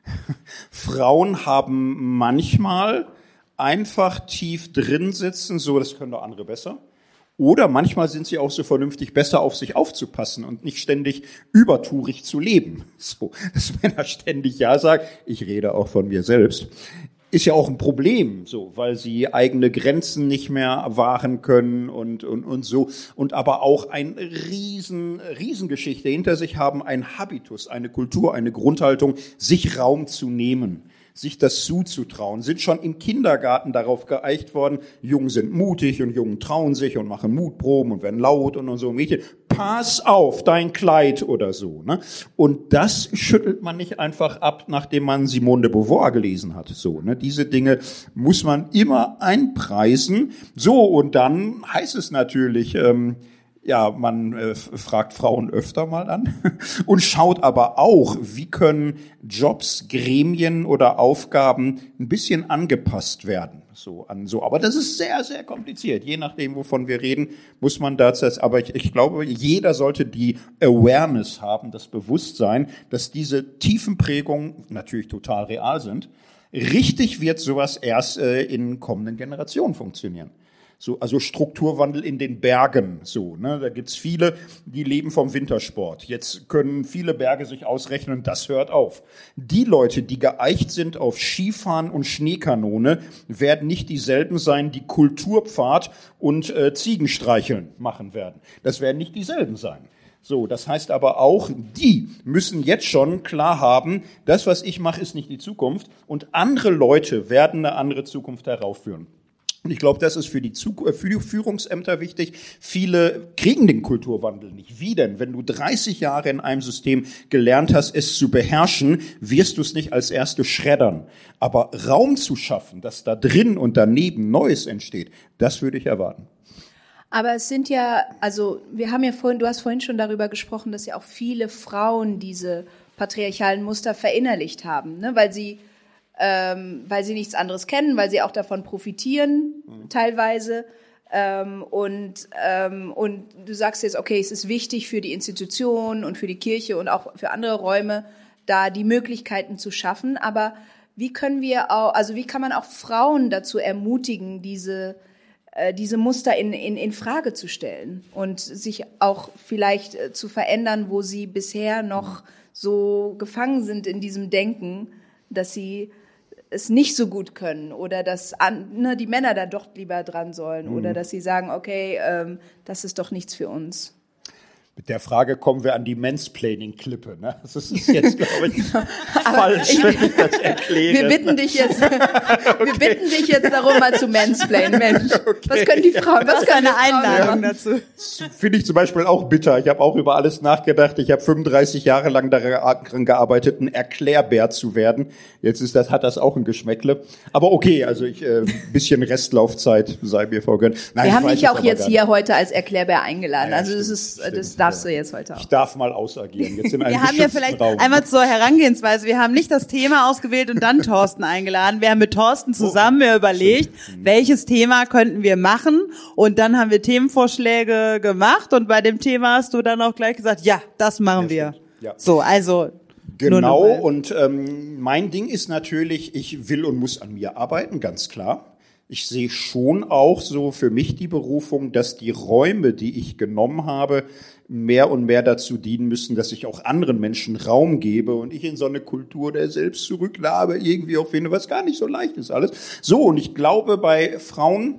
Frauen haben manchmal einfach tief drin sitzen, so, das können doch andere besser. Oder manchmal sind sie auch so vernünftig, besser auf sich aufzupassen und nicht ständig übertourig zu leben. So, dass Männer ständig Ja sagen, ich rede auch von mir selbst, ist ja auch ein Problem, so, weil sie eigene Grenzen nicht mehr wahren können und, und, und so. Und aber auch eine riesen, Riesengeschichte hinter sich haben, ein Habitus, eine Kultur, eine Grundhaltung, sich Raum zu nehmen, sich das zuzutrauen, sind schon im Kindergarten darauf geeicht worden, Jungen sind mutig und Jungen trauen sich und machen Mutproben und werden laut und, und so. Mädchen, pass auf, dein Kleid oder so, ne? Und das schüttelt man nicht einfach ab, nachdem man Simone de Beauvoir gelesen hat, so, ne? Diese Dinge muss man immer einpreisen. So, und dann heißt es natürlich, ähm, ja, man äh, fragt Frauen öfter mal an und schaut aber auch, wie können Jobs, Gremien oder Aufgaben ein bisschen angepasst werden. So an so, aber das ist sehr, sehr kompliziert. Je nachdem, wovon wir reden, muss man dazu. Aber ich, ich glaube, jeder sollte die Awareness haben, das Bewusstsein, dass diese tiefen Prägungen natürlich total real sind. Richtig wird sowas erst äh, in kommenden Generationen funktionieren. So, also Strukturwandel in den Bergen, so, ne, da gibt's viele, die leben vom Wintersport. Jetzt können viele Berge sich ausrechnen, das hört auf. Die Leute, die geeicht sind auf Skifahren und Schneekanone, werden nicht dieselben sein, die Kulturpfad und äh, Ziegenstreicheln machen werden. Das werden nicht dieselben sein. So, das heißt aber auch, die müssen jetzt schon klar haben, das, was ich mache, ist nicht die Zukunft und andere Leute werden eine andere Zukunft heraufführen. Und ich glaube, das ist für die, für die Führungsämter wichtig. Viele kriegen den Kulturwandel nicht. Wie denn? Wenn du dreißig Jahre in einem System gelernt hast, es zu beherrschen, wirst du es nicht als Erste schreddern. Aber Raum zu schaffen, dass da drin und daneben Neues entsteht, das würde ich erwarten. Aber es sind ja, also wir haben ja vorhin, du hast vorhin schon darüber gesprochen, dass ja auch viele Frauen diese patriarchalen Muster verinnerlicht haben, ne? Weil sie Ähm, weil sie nichts anderes kennen, weil sie auch davon profitieren, mhm. teilweise. Ähm, und, ähm, und du sagst jetzt, okay, es ist wichtig für die Institution und für die Kirche und auch für andere Räume, da die Möglichkeiten zu schaffen. Aber wie können wir auch, also wie kann man auch Frauen dazu ermutigen, diese, äh, diese Muster in, in, in Frage zu stellen und sich auch vielleicht äh, zu verändern, wo sie bisher noch so gefangen sind in diesem Denken, dass sie es nicht so gut können oder dass an, ne, die Männer da doch lieber dran sollen mhm. oder dass sie sagen, okay, ähm, das ist doch nichts für uns. Mit der Frage kommen wir an die Mansplaining-Klippe. Ne? Das ist jetzt, glaube ich, falsch, ich, wenn ich das erkläre. Wir bitten dich jetzt, okay. wir bitten dich jetzt darum, mal zu mansplainen, Mensch. Okay. Was können die Frauen, was können eine Einladung ja. dazu? Finde ich zum Beispiel auch bitter. Ich habe auch über alles nachgedacht. Ich habe fünfunddreißig Jahre lang daran gearbeitet, ein Erklärbär zu werden. Jetzt ist das, hat das auch ein Geschmäckle. Aber okay, also ich, äh, ein bisschen Restlaufzeit sei mir vergönnt. Nein, wir haben dich auch jetzt gar hier heute als Erklärbär eingeladen. Ja, also das ist, das darf darfst du jetzt heute auch. Ich darf mal ausagieren. Jetzt in einem Wir haben ja vielleicht Raum. einmal zur Herangehensweise, wir haben nicht das Thema ausgewählt und dann Thorsten eingeladen. Wir haben mit Thorsten zusammen oh, überlegt, stimmt. welches Thema könnten wir machen, und dann haben wir Themenvorschläge gemacht, und bei dem Thema hast du dann auch gleich gesagt, ja, das machen ja, wir. Ja. So, also genau, und ähm, mein Ding ist natürlich, ich will und muss an mir arbeiten, ganz klar. Ich sehe schon auch so für mich die Berufung, dass die Räume, die ich genommen habe, mehr und mehr dazu dienen müssen, dass ich auch anderen Menschen Raum gebe und ich in so eine Kultur der Selbstzurücknahme irgendwie auch finde, was gar nicht so leicht ist alles. So, und ich glaube, bei Frauen,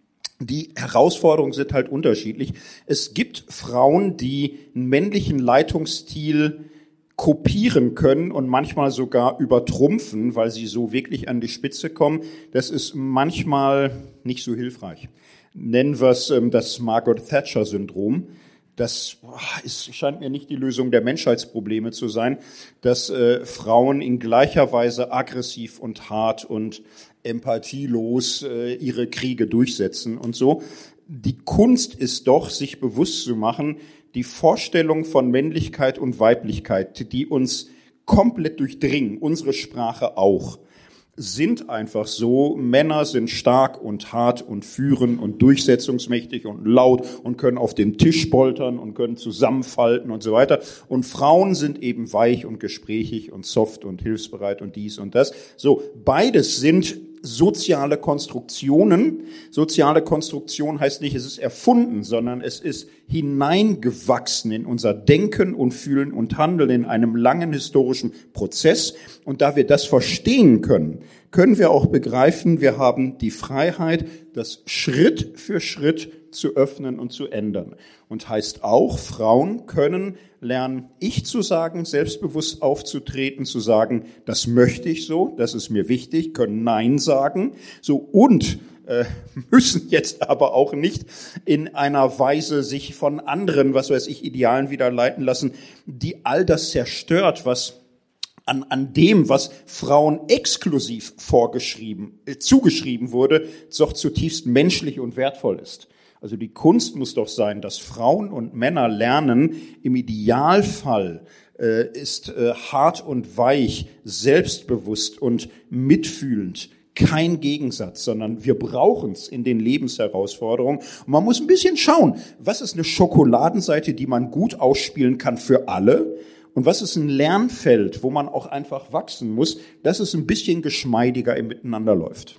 die Herausforderungen sind halt unterschiedlich. Es gibt Frauen, die einen männlichen Leitungsstil kopieren können und manchmal sogar übertrumpfen, weil sie so wirklich an die Spitze kommen. Das ist manchmal nicht so hilfreich. Nennen wir es ähm, das Margaret Thatcher-Syndrom. Das boah, ist, scheint mir nicht die Lösung der Menschheitsprobleme zu sein, dass äh, Frauen in gleicher Weise aggressiv und hart und empathielos äh, ihre Kriege durchsetzen und so. Die Kunst ist doch, sich bewusst zu machen, die Vorstellung von Männlichkeit und Weiblichkeit, die uns komplett durchdringen, unsere Sprache auch, sind einfach so. Männer sind stark und hart und führen und durchsetzungsmächtig und laut und können auf dem Tisch poltern und können zusammenfalten und so weiter. Und Frauen sind eben weich und gesprächig und soft und hilfsbereit und dies und das. So, beides sind soziale Konstruktionen. Soziale Konstruktion heißt nicht, es ist erfunden, sondern es ist hineingewachsen in unser Denken und Fühlen und Handeln in einem langen historischen Prozess. Und da wir das verstehen können, können wir auch begreifen, wir haben die Freiheit, das Schritt für Schritt zu öffnen und zu ändern. Und heißt auch, Frauen können lernen, ich zu sagen, selbstbewusst aufzutreten, zu sagen, das möchte ich so, das ist mir wichtig, können Nein sagen, so, und äh, müssen jetzt aber auch nicht in einer Weise sich von anderen, was weiß ich, Idealen wieder leiten lassen, die all das zerstört, was An, an dem, was Frauen exklusiv vorgeschrieben, äh, zugeschrieben wurde, doch zutiefst menschlich und wertvoll ist. Also die Kunst muss doch sein, dass Frauen und Männer lernen, im Idealfall äh, ist äh, hart und weich, selbstbewusst und mitfühlend kein Gegensatz, sondern wir brauchen es in den Lebensherausforderungen. Und man muss ein bisschen schauen, was ist eine Schokoladenseite, die man gut ausspielen kann für alle, und was ist ein Lernfeld, wo man auch einfach wachsen muss, dass es ein bisschen geschmeidiger im Miteinander läuft.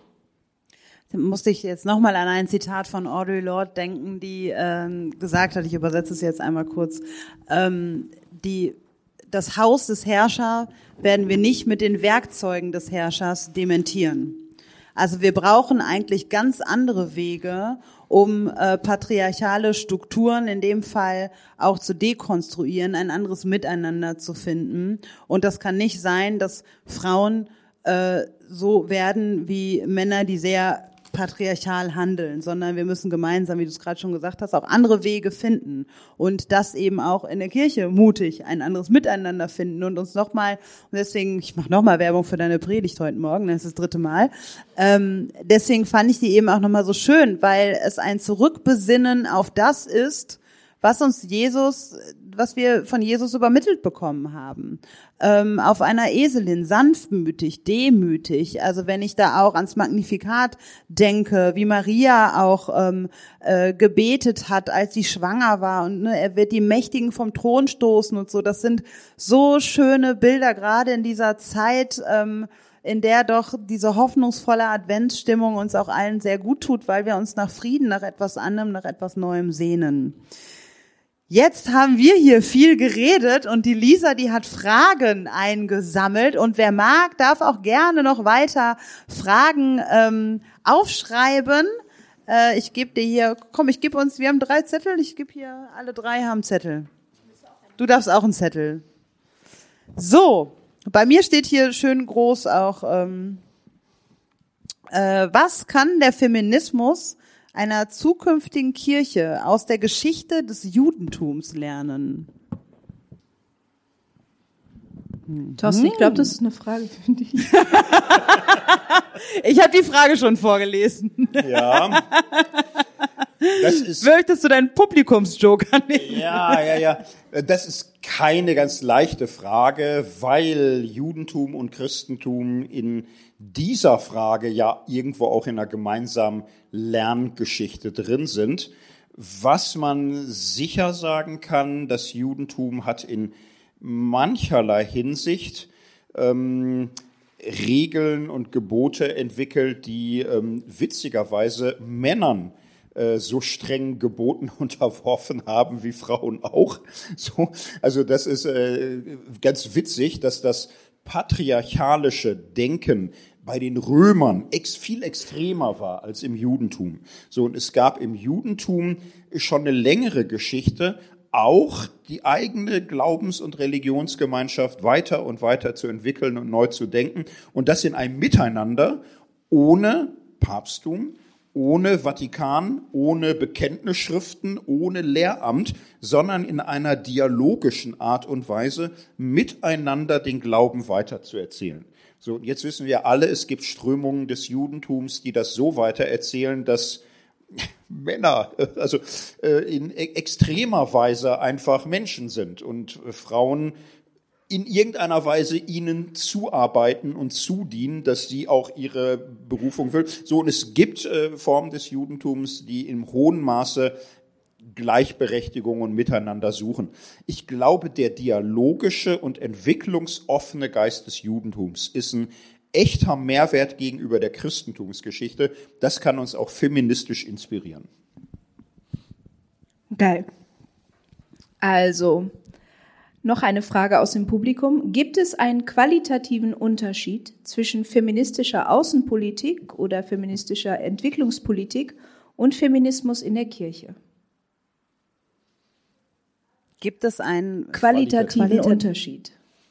Da musste ich jetzt nochmal an ein Zitat von Audre Lorde denken, die ähm, gesagt hat, ich übersetze es jetzt einmal kurz, ähm, die, das Haus des Herrschers werden wir nicht mit den Werkzeugen des Herrschers dementieren. Also wir brauchen eigentlich ganz andere Wege, um äh, patriarchale Strukturen in dem Fall auch zu dekonstruieren, ein anderes Miteinander zu finden. Und das kann nicht sein, dass Frauen äh, so werden wie Männer, die sehr patriarchal handeln, sondern wir müssen gemeinsam, wie du es gerade schon gesagt hast, auch andere Wege finden und das eben auch in der Kirche mutig ein anderes Miteinander finden und uns nochmal, und deswegen, ich mache nochmal Werbung für deine Predigt heute Morgen, das ist das dritte Mal, ähm, deswegen fand ich die eben auch nochmal so schön, weil es ein Zurückbesinnen auf das ist, was uns Jesus, was wir von Jesus übermittelt bekommen haben. Ähm, auf einer Eselin, sanftmütig, demütig. Also wenn ich da auch ans Magnifikat denke, wie Maria auch ähm, äh, gebetet hat, als sie schwanger war, und ne, er wird die Mächtigen vom Thron stoßen und so. Das sind so schöne Bilder, gerade in dieser Zeit, ähm, in der doch diese hoffnungsvolle Adventsstimmung uns auch allen sehr gut tut, weil wir uns nach Frieden, nach etwas anderem, nach etwas Neuem sehnen. Jetzt haben wir hier viel geredet und die Lisa, die hat Fragen eingesammelt, und wer mag, darf auch gerne noch weiter Fragen ähm, aufschreiben. Äh, ich gebe dir hier, komm, ich gebe uns, wir haben drei Zettel, ich gebe hier, alle drei haben Zettel. Du darfst auch einen Zettel. So, bei mir steht hier schön groß auch, ähm, äh, was kann der Feminismus einer zukünftigen Kirche aus der Geschichte des Judentums lernen? Thorsten, ich glaube, das ist eine Frage für dich. Ich habe die Frage schon vorgelesen. Ja. Das ist, Möchtest du deinen Publikumsjoke annehmen? ja, ja, ja. Das ist keine ganz leichte Frage, weil Judentum und Christentum in dieser Frage ja irgendwo auch in einer gemeinsamen Lerngeschichte drin sind. Was man sicher sagen kann, das Judentum hat in mancherlei Hinsicht ähm, Regeln und Gebote entwickelt, die ähm, witzigerweise Männern äh, so streng Geboten unterworfen haben wie Frauen auch. So, also das ist äh, ganz witzig, dass das patriarchalische Denken bei den Römern ex, viel extremer war als im Judentum. So, und es gab im Judentum schon eine längere Geschichte, auch die eigene Glaubens- und Religionsgemeinschaft weiter und weiter zu entwickeln und neu zu denken. Und das in einem Miteinander ohne Papsttum, ohne Vatikan, ohne Bekenntnisschriften, ohne Lehramt, sondern in einer dialogischen Art und Weise miteinander den Glauben weiterzuerzählen. So, und jetzt wissen wir alle, es gibt Strömungen des Judentums, die das so weitererzählen, dass Männer, also in extremer Weise einfach Menschen sind und Frauen in irgendeiner Weise ihnen zuarbeiten und zudienen, dass sie auch ihre Berufung füllen. So, und es gibt äh, Formen des Judentums, die im hohen Maße Gleichberechtigung und Miteinander suchen. Ich glaube, der dialogische und entwicklungsoffene Geist des Judentums ist ein echter Mehrwert gegenüber der Christentumsgeschichte. Das kann uns auch feministisch inspirieren. Geil. Also, noch eine Frage aus dem Publikum. Gibt es einen qualitativen Unterschied zwischen feministischer Außenpolitik oder feministischer Entwicklungspolitik und Feminismus in der Kirche? Gibt es einen qualitativen Qualitativ- Unterschied?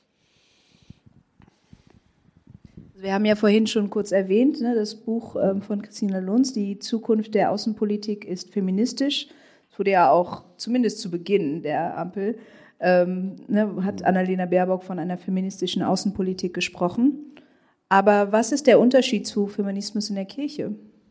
Wir haben ja vorhin schon kurz erwähnt, ne, das Buch ähm, von Christina Lunz, Die Zukunft der Außenpolitik ist feministisch. Das wurde ja auch, zumindest zu Beginn der Ampel, ähm, ne, hat Annalena Baerbock von einer feministischen Außenpolitik gesprochen. Aber was ist der Unterschied zu Feminismus in der Kirche?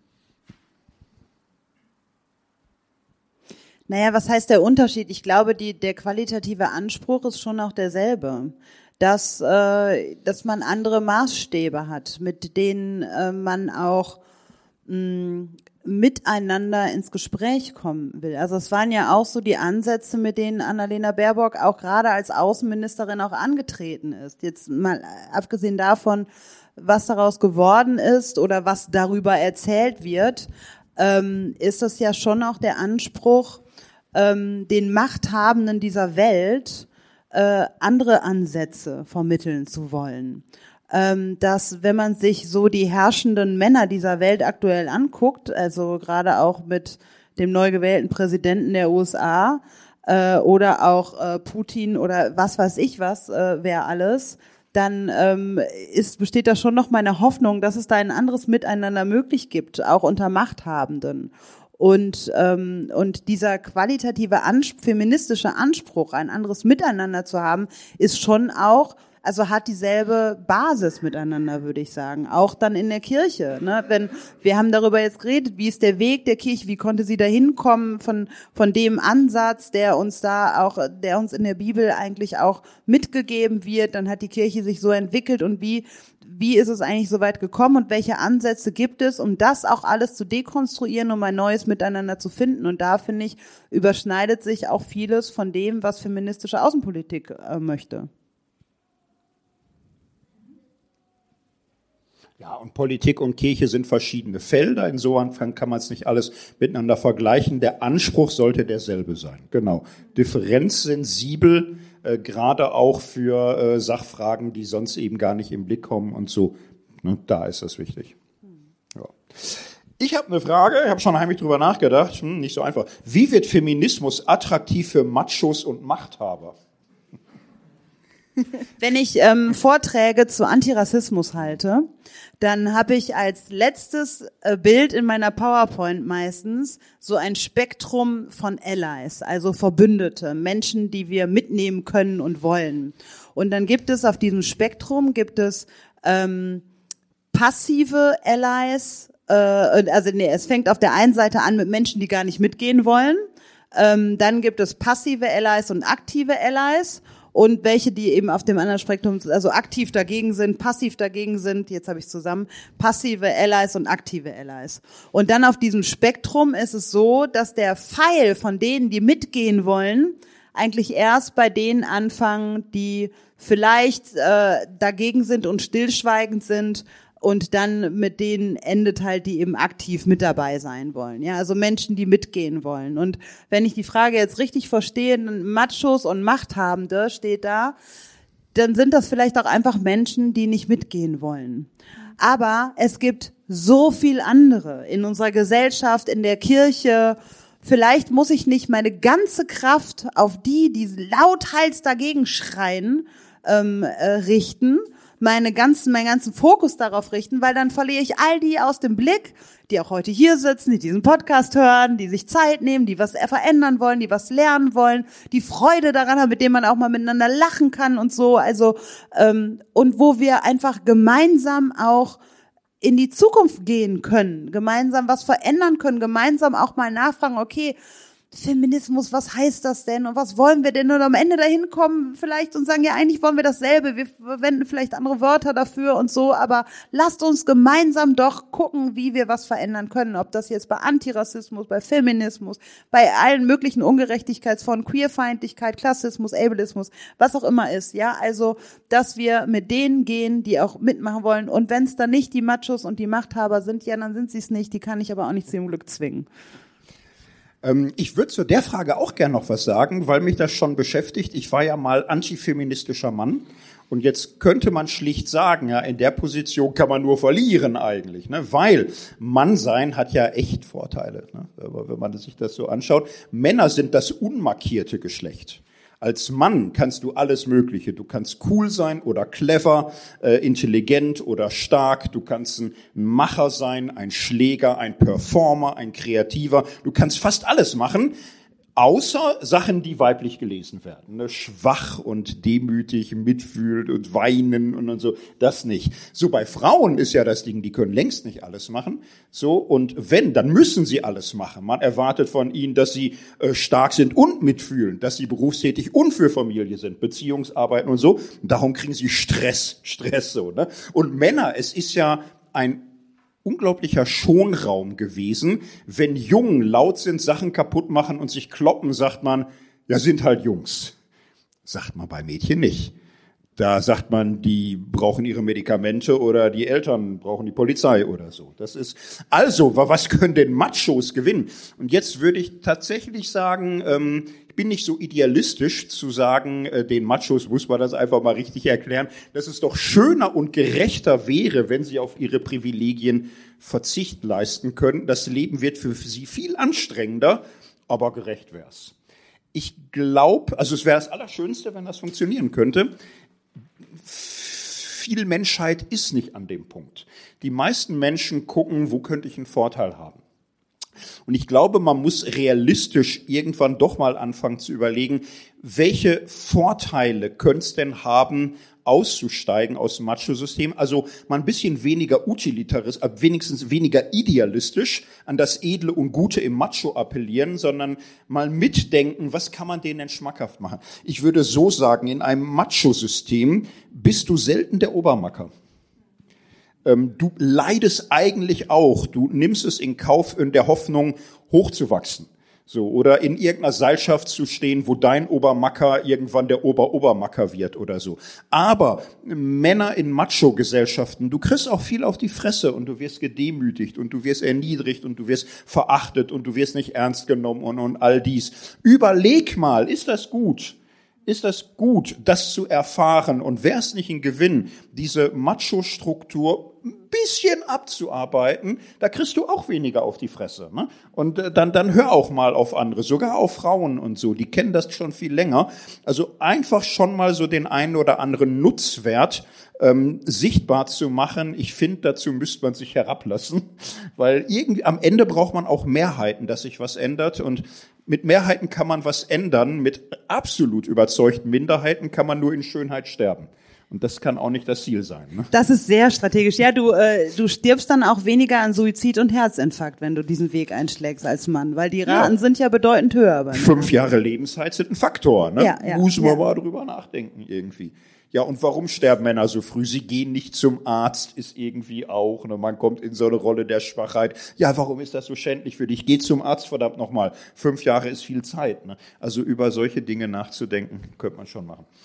Naja, was heißt der Unterschied? Ich glaube, die, der qualitative Anspruch ist schon auch derselbe. Dass, äh, dass man andere Maßstäbe hat, mit denen äh, man auch mh, miteinander ins Gespräch kommen will. Also es waren ja auch so die Ansätze, mit denen Annalena Baerbock auch gerade als Außenministerin auch angetreten ist. Jetzt mal abgesehen davon, was daraus geworden ist oder was darüber erzählt wird, ähm, ist das ja schon auch der Anspruch, ähm, den Machthabenden dieser Welt Äh, andere Ansätze vermitteln zu wollen. Ähm, dass, wenn man sich so die herrschenden Männer dieser Welt aktuell anguckt, also gerade auch mit dem neu gewählten Präsidenten der U S A äh, oder auch äh, Putin oder was weiß ich was, äh, wer alles, dann ähm, ist, besteht da schon noch meine Hoffnung, dass es da ein anderes Miteinander möglich gibt, auch unter Machthabenden. Und ähm, und dieser qualitative Ans- feministische Anspruch, ein anderes Miteinander zu haben, ist schon auch, also hat dieselbe Basis miteinander, würde ich sagen. Auch dann in der Kirche. Ne? Wenn wir haben darüber jetzt geredet, wie ist der Weg der Kirche, wie konnte sie da hinkommen von von dem Ansatz, der uns da auch, der uns in der Bibel eigentlich auch mitgegeben wird. Dann hat die Kirche sich so entwickelt und wie Wie ist es eigentlich so weit gekommen und welche Ansätze gibt es, um das auch alles zu dekonstruieren, um ein neues Miteinander zu finden? Und da, finde ich, überschneidet sich auch vieles von dem, was feministische Außenpolitik äh, möchte. Ja, und Politik und Kirche sind verschiedene Felder. Insofern kann man es nicht alles miteinander vergleichen. Der Anspruch sollte derselbe sein. Genau. Differenzsensibel, äh, gerade auch für äh, Sachfragen, die sonst eben gar nicht im Blick kommen und so. Ne, da ist das wichtig. Ja. Ich habe eine Frage, ich habe schon heimlich drüber nachgedacht, hm, nicht so einfach. Wie wird Feminismus attraktiv für Machos und Machthaber? Wenn ich ähm, Vorträge zu Antirassismus halte, dann habe ich als letztes äh, Bild in meiner PowerPoint meistens so ein Spektrum von Allies, also Verbündete, Menschen, die wir mitnehmen können und wollen. Und dann gibt es auf diesem Spektrum gibt es ähm, passive Allies, äh, also nee, es fängt auf der einen Seite an mit Menschen, die gar nicht mitgehen wollen. Ähm, dann gibt es passive Allies und aktive Allies. Und welche, die eben auf dem anderen Spektrum, also aktiv dagegen sind, passiv dagegen sind, jetzt habe ich zusammen, passive Allies und aktive Allies. Und dann auf diesem Spektrum ist es so, dass der Pfeil von denen, die mitgehen wollen, eigentlich erst bei denen anfangen, die vielleicht äh, dagegen sind und stillschweigend sind, und dann mit denen endet halt, die eben aktiv mit dabei sein wollen. Ja, also Menschen, die mitgehen wollen. Und wenn ich die Frage jetzt richtig verstehe, Machos und Machthabende steht da, dann sind das vielleicht auch einfach Menschen, die nicht mitgehen wollen. Aber es gibt so viel andere in unserer Gesellschaft, in der Kirche. Vielleicht muss ich nicht meine ganze Kraft auf die, die lauthals dagegen schreien, ähm, äh, richten, meine ganzen, meinen ganzen Fokus darauf richten, weil dann verliere ich all die aus dem Blick, die auch heute hier sitzen, die diesen Podcast hören, die sich Zeit nehmen, die was verändern wollen, die was lernen wollen, die Freude daran haben, mit dem man auch mal miteinander lachen kann und so. Also ähm, und wo wir einfach gemeinsam auch in die Zukunft gehen können, gemeinsam was verändern können, gemeinsam auch mal nachfragen, okay, Feminismus, was heißt das denn und was wollen wir denn? Und am Ende dahin kommen vielleicht und sagen, ja, eigentlich wollen wir dasselbe, wir verwenden vielleicht andere Wörter dafür und so, aber lasst uns gemeinsam doch gucken, wie wir was verändern können, ob das jetzt bei Antirassismus, bei Feminismus, bei allen möglichen Ungerechtigkeitsformen, Queerfeindlichkeit, Klassismus, Ableismus, was auch immer ist, ja, also, dass wir mit denen gehen, die auch mitmachen wollen, und wenn es dann nicht die Machos und die Machthaber sind, ja, dann sind sie es nicht, die kann ich aber auch nicht zum Glück zwingen. Ich würde zu der Frage auch gern noch was sagen, weil mich das schon beschäftigt. Ich war ja mal antifeministischer Mann und jetzt könnte man schlicht sagen, ja, in der Position kann man nur verlieren eigentlich, ne? Weil Mannsein hat ja echt Vorteile, ne? Aber wenn man sich das so anschaut, Männer sind das unmarkierte Geschlecht. Als Mann kannst du alles Mögliche. Du kannst cool sein oder clever, äh, intelligent oder stark. Du kannst ein Macher sein, ein Schläger, ein Performer, ein Kreativer. Du kannst fast alles machen, außer Sachen, die weiblich gelesen werden. Ne? Schwach und demütig, mitfühlend und weinen und, und so. Das nicht. So, bei Frauen ist ja das Ding, die können längst nicht alles machen. So, und wenn, dann müssen sie alles machen. Man erwartet von ihnen, dass sie äh, stark sind und mitfühlen, dass sie berufstätig und für Familie sind, Beziehungsarbeiten und so. Und darum kriegen sie Stress, Stress so. Ne? Und Männer, es ist ja ein unglaublicher Schonraum gewesen. Wenn Jungen laut sind, Sachen kaputt machen und sich kloppen, sagt man, ja, sind halt Jungs. Sagt man bei Mädchen nicht. Da sagt man, die brauchen ihre Medikamente oder die Eltern brauchen die Polizei oder so. Das ist, also, was können denn Machos gewinnen? Und jetzt würde ich tatsächlich sagen, ähm, ich bin nicht so idealistisch zu sagen, äh, den Machos muss man das einfach mal richtig erklären, dass es doch schöner und gerechter wäre, wenn sie auf ihre Privilegien Verzicht leisten können. Das Leben wird für sie viel anstrengender, aber gerecht wär's. Ich glaube, also es wäre das Allerschönste, wenn das funktionieren könnte. Viel Menschheit ist nicht an dem Punkt. Die meisten Menschen gucken, wo könnte ich einen Vorteil haben. Und ich glaube, man muss realistisch irgendwann doch mal anfangen zu überlegen, welche Vorteile könnte es denn haben, auszusteigen aus dem Macho-System, also mal ein bisschen weniger utilitaristisch, wenigstens weniger idealistisch an das Edle und Gute im Macho appellieren, sondern mal mitdenken, was kann man denen denn schmackhaft machen. Ich würde so sagen, in einem Macho-System bist du selten der Obermacker. Ähm, du leidest eigentlich auch, du nimmst es in Kauf in der Hoffnung, hochzuwachsen. So, oder in irgendeiner Seilschaft zu stehen, wo dein Obermacker irgendwann der Ober-Obermacker wird oder so. Aber Männer in Macho-Gesellschaften, du kriegst auch viel auf die Fresse und du wirst gedemütigt und du wirst erniedrigt und du wirst verachtet und du wirst nicht ernst genommen und, und all dies. Überleg mal, ist das gut? Ist das gut, das zu erfahren? Und wäre es nicht ein Gewinn, diese Macho-Struktur ein bisschen abzuarbeiten? Da kriegst du auch weniger auf die Fresse. Ne? Und äh, dann, dann hör auch mal auf andere, sogar auf Frauen und so. Die kennen das schon viel länger. Also einfach schon mal so den einen oder anderen Nutzwert ähm, sichtbar zu machen. Ich finde, dazu müsste man sich herablassen, weil irgendwie am Ende braucht man auch Mehrheiten, dass sich was ändert. Und mit Mehrheiten kann man was ändern, mit absolut überzeugten Minderheiten kann man nur in Schönheit sterben. Und das kann auch nicht das Ziel sein. Ne? Das ist sehr strategisch. Ja, du, äh, du stirbst dann auch weniger an Suizid und Herzinfarkt, wenn du diesen Weg einschlägst als Mann, weil die Raten ja. sind ja bedeutend höher. Bei Fünf Jahre Lebenszeit sind ein Faktor. Ne? Ja, ja, Muss man ja. mal drüber nachdenken irgendwie. Ja, und warum sterben Männer so früh? Sie gehen nicht zum Arzt, ist irgendwie auch. Ne? Man kommt in so eine Rolle der Schwachheit. Ja, warum ist das so schändlich für dich? Geh zum Arzt, verdammt nochmal. Fünf Jahre ist viel Zeit. Ne? Also über solche Dinge nachzudenken, könnte man schon machen.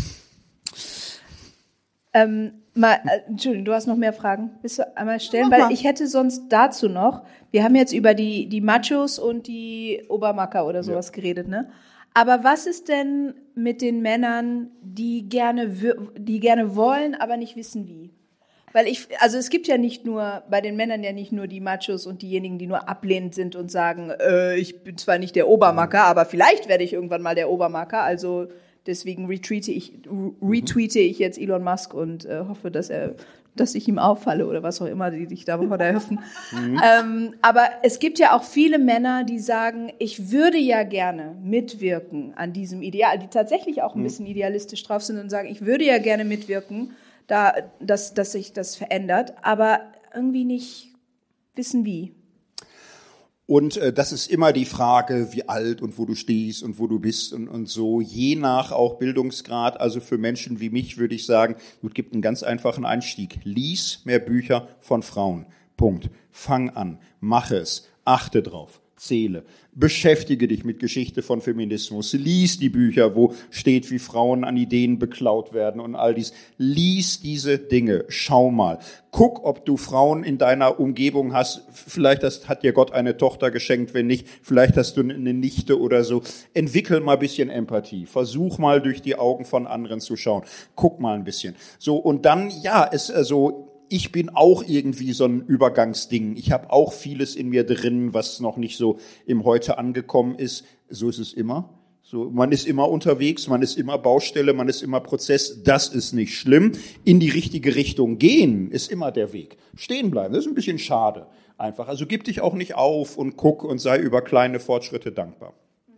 Ähm, mal, äh, Entschuldigung, du hast noch mehr Fragen? Willst du einmal stellen? Weil ich hätte sonst dazu noch, wir haben jetzt über die, die Machos und die Obermacker oder sowas ja. geredet, ne? Aber was ist denn mit den Männern, die gerne, die gerne wollen, aber nicht wissen wie? Weil ich, also es gibt ja nicht nur, bei den Männern ja nicht nur die Machos und diejenigen, die nur ablehnend sind und sagen, äh, ich bin zwar nicht der Obermacker, aber vielleicht werde ich irgendwann mal der Obermacker, also deswegen retweete ich, retweete ich jetzt Elon Musk und äh, hoffe, dass er, dass ich ihm auffalle oder was auch immer, die sich davon erhoffen. Mhm. Ähm, aber es gibt ja auch viele Männer, die sagen, ich würde ja gerne mitwirken an diesem Ideal, die tatsächlich auch ein bisschen idealistisch drauf sind und sagen, ich würde ja gerne mitwirken, da, dass, dass sich das verändert, aber irgendwie nicht wissen wie. Und äh, das ist immer die Frage, wie alt und wo du stehst und wo du bist und, und so, je nach auch Bildungsgrad. Also für Menschen wie mich würde ich sagen, gut, gibt einen ganz einfachen Einstieg. Lies mehr Bücher von Frauen. Punkt. Fang an, mache es, achte drauf. Zähle. Beschäftige dich mit Geschichte von Feminismus. Lies die Bücher, wo steht, wie Frauen an Ideen beklaut werden und all dies. Lies diese Dinge. Schau mal. Guck, ob du Frauen in deiner Umgebung hast. Vielleicht hast, hat dir Gott eine Tochter geschenkt, wenn nicht. Vielleicht hast du eine Nichte oder so. Entwickel mal ein bisschen Empathie. Versuch mal durch die Augen von anderen zu schauen. Guck mal ein bisschen. So, und dann, ja, es, also, ich bin auch irgendwie so ein Übergangsding. Ich habe auch vieles in mir drin, was noch nicht so im Heute angekommen ist. So ist es immer. So, man ist immer unterwegs, man ist immer Baustelle, man ist immer Prozess. Das ist nicht schlimm. In die richtige Richtung gehen ist immer der Weg. Stehen bleiben, das ist ein bisschen schade. Einfach. Also gib dich auch nicht auf und guck und sei über kleine Fortschritte dankbar.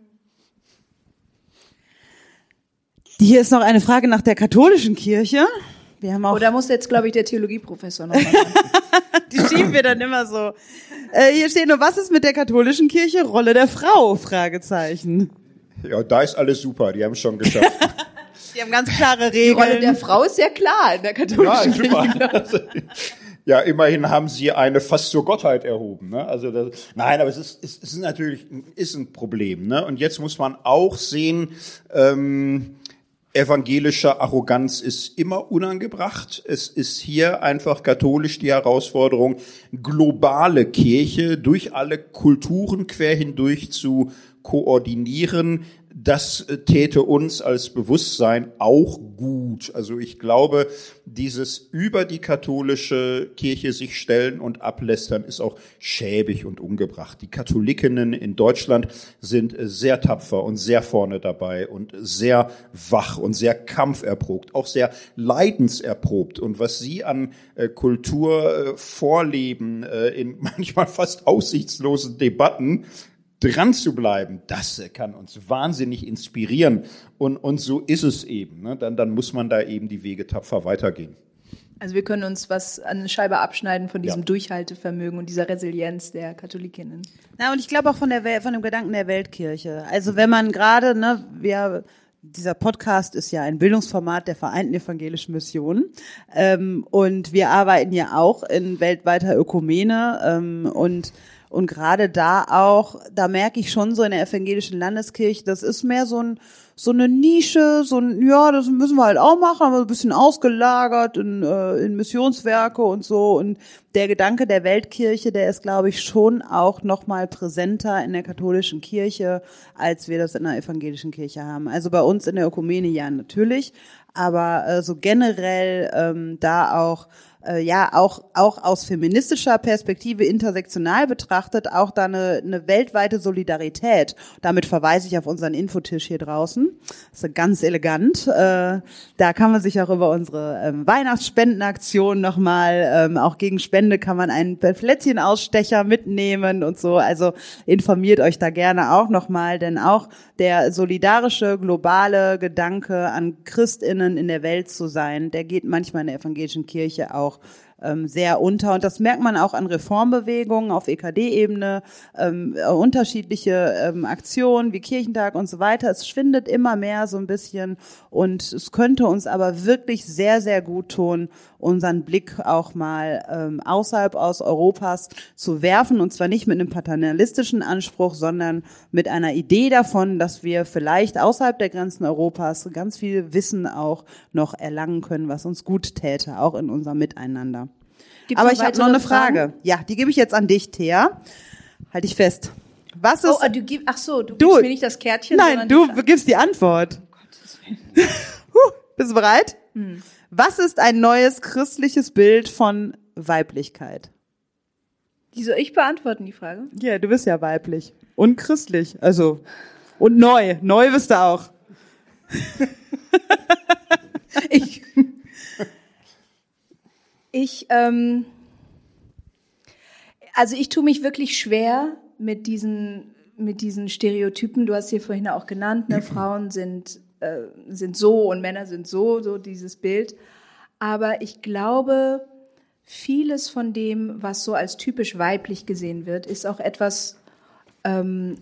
Hier ist noch eine Frage nach der katholischen Kirche. Wir haben auch oh, da muss jetzt, glaube ich, der Theologieprofessor noch mal sagen. Die schieben wir dann immer so. Äh, hier steht nur, was ist mit der katholischen Kirche? Rolle der Frau? Fragezeichen. Ja, da ist alles super, die haben es schon geschafft. Die haben ganz klare Regeln. Die Rolle der Frau ist sehr klar in der katholischen ja, Kirche. Ja, immerhin haben sie eine fast zur Gottheit erhoben. Ne? Also das, nein, aber es ist, es ist natürlich ist ein Problem. Ne? Und jetzt muss man auch sehen, ähm, evangelische Arroganz ist immer unangebracht. Es ist hier einfach katholisch die Herausforderung, globale Kirche durch alle Kulturen quer hindurch zu koordinieren. Das täte uns als Bewusstsein auch gut. Also ich glaube, dieses über die katholische Kirche sich stellen und ablästern ist auch schäbig und ungebracht. Die Katholikinnen in Deutschland sind sehr tapfer und sehr vorne dabei und sehr wach und sehr kampferprobt, auch sehr leidenserprobt. Und was sie an Kultur vorleben, in manchmal fast aussichtslosen Debatten, dran zu bleiben, das kann uns wahnsinnig inspirieren. Und, und so ist es eben. Ne? Dann, dann muss man da eben die Wege tapfer weitergehen. Also wir können uns was an eine Scheibe abschneiden von diesem ja. Durchhaltevermögen und dieser Resilienz der Katholikinnen. Na, und ich glaube auch von der Wel- von dem Gedanken der Weltkirche. Also wenn man gerade, ne, wir dieser Podcast ist ja ein Bildungsformat der Vereinten Evangelischen Mission, ähm, und wir arbeiten ja auch in weltweiter Ökumene, ähm, und Und gerade da auch, da merke ich schon so in der evangelischen Landeskirche, das ist mehr so ein so eine Nische, so ein, ja, das müssen wir halt auch machen, aber ein bisschen ausgelagert in, äh, in Missionswerke und so. Und der Gedanke der Weltkirche, der ist, glaube ich, schon auch noch mal präsenter in der katholischen Kirche, als wir das in der evangelischen Kirche haben. Also bei uns in der Ökumene ja natürlich, aber äh, so generell ähm, da auch äh, ja auch auch aus feministischer Perspektive intersektional betrachtet auch da eine, eine weltweite Solidarität. Damit verweise ich auf unseren Infotisch hier draußen. Das ist ganz elegant. Äh, da kann man sich auch über unsere ähm, Weihnachtsspendenaktion nochmal, ähm, auch gegen Spende kann man einen Plätzchenausstecher mitnehmen und so. Also informiert euch da gerne auch nochmal, denn auch der solidarische, globale Gedanke an ChristInnen in der Welt zu sein, der geht manchmal in der evangelischen Kirche auch ähm, sehr unter. Und das merkt man auch an Reformbewegungen auf E K D-Ebene, ähm, unterschiedliche ähm, Aktionen wie Kirchentag und so weiter. Es schwindet immer mehr so ein bisschen und es könnte uns aber wirklich sehr, sehr gut tun, unseren Blick auch mal ähm, außerhalb aus Europas zu werfen, und zwar nicht mit einem paternalistischen Anspruch, sondern mit einer Idee davon, dass wir vielleicht außerhalb der Grenzen Europas ganz viel Wissen auch noch erlangen können, was uns gut täte, auch in unserem Miteinander. Gibt's Aber noch ich habe noch eine weitere Fragen? Frage. Ja, die gebe ich jetzt an dich, Thea. Halt dich fest. Was ist? Oh, du gib, ach so, du, Du- gibst mir nicht das Kärtchen, Nein, sondern du die Fra- gibst die Antwort. huh, bist du bereit? Hm. Was ist ein neues christliches Bild von Weiblichkeit? Die soll ich beantworten, die Frage? Ja, du bist ja weiblich und christlich, also und neu, neu bist du auch. Ich, ich, ähm, also ich tue mich wirklich schwer mit diesen, mit diesen Stereotypen. Du hast hier vorhin auch genannt, ne? Frauen sind, äh, sind so und Männer sind so, so dieses Bild. Aber ich glaube, vieles von dem, was so als typisch weiblich gesehen wird, ist auch etwas, ähm,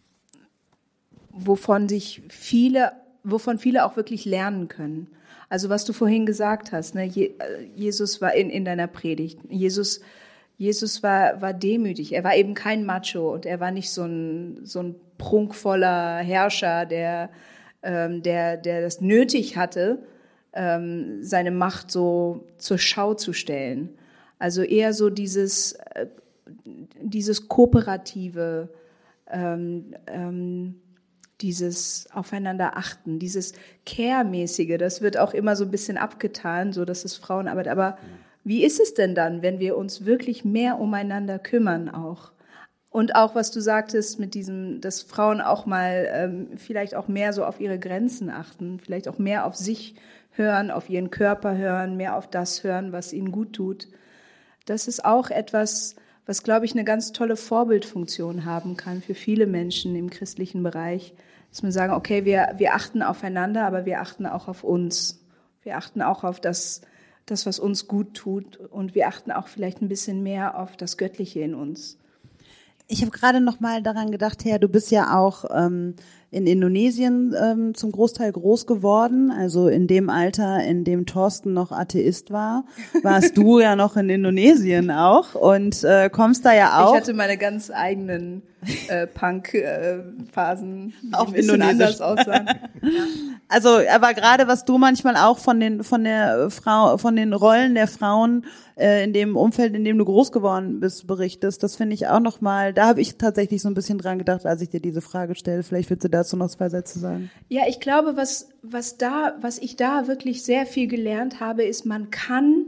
wovon sich viele, wovon viele auch wirklich lernen können. Also was du vorhin gesagt hast, ne, Je, Jesus war in, in deiner Predigt, Jesus, Jesus war, war demütig, er war eben kein Macho und er war nicht so ein, so ein prunkvoller Herrscher, der, ähm, der, der das nötig hatte, ähm, seine Macht so zur Schau zu stellen. Also eher so dieses, äh, dieses kooperative, ähm, ähm, dieses Aufeinander achten, dieses Care-mäßige, das wird auch immer so ein bisschen abgetan, so dass es Frauenarbeit, aber wie ist es denn dann, wenn wir uns wirklich mehr umeinander kümmern auch? Und auch, was du sagtest mit diesem, dass Frauen auch mal ähm, vielleicht auch mehr so auf ihre Grenzen achten, vielleicht auch mehr auf sich hören, auf ihren Körper hören, mehr auf das hören, was ihnen gut tut. Das ist auch etwas, was, glaube ich, eine ganz tolle Vorbildfunktion haben kann für viele Menschen im christlichen Bereich, dass man sagen, okay, wir, wir achten aufeinander, aber wir achten auch auf uns. Wir achten auch auf das, das, was uns gut tut, und wir achten auch vielleicht ein bisschen mehr auf das Göttliche in uns. Ich habe gerade noch mal daran gedacht, Herr, du bist ja auch ähm, in Indonesien ähm, zum Großteil groß geworden. Also in dem Alter, in dem Thorsten noch Atheist war, warst du ja noch in Indonesien auch und äh, kommst da ja auch. Ich hatte meine ganz eigenen äh, Punk-Phasen, die Auf ein bisschen Indonesisch. anders aussahen. Also, aber gerade was du manchmal auch von den von der Frau, von den Rollen der Frauen äh, in dem Umfeld, in dem du groß geworden bist, berichtest, das finde ich auch noch mal. Da habe ich tatsächlich so ein bisschen dran gedacht, als ich dir diese Frage stelle. Vielleicht willst du dazu noch zwei Sätze sagen. Ja, ich glaube, was was da, was ich da wirklich sehr viel gelernt habe, ist, man kann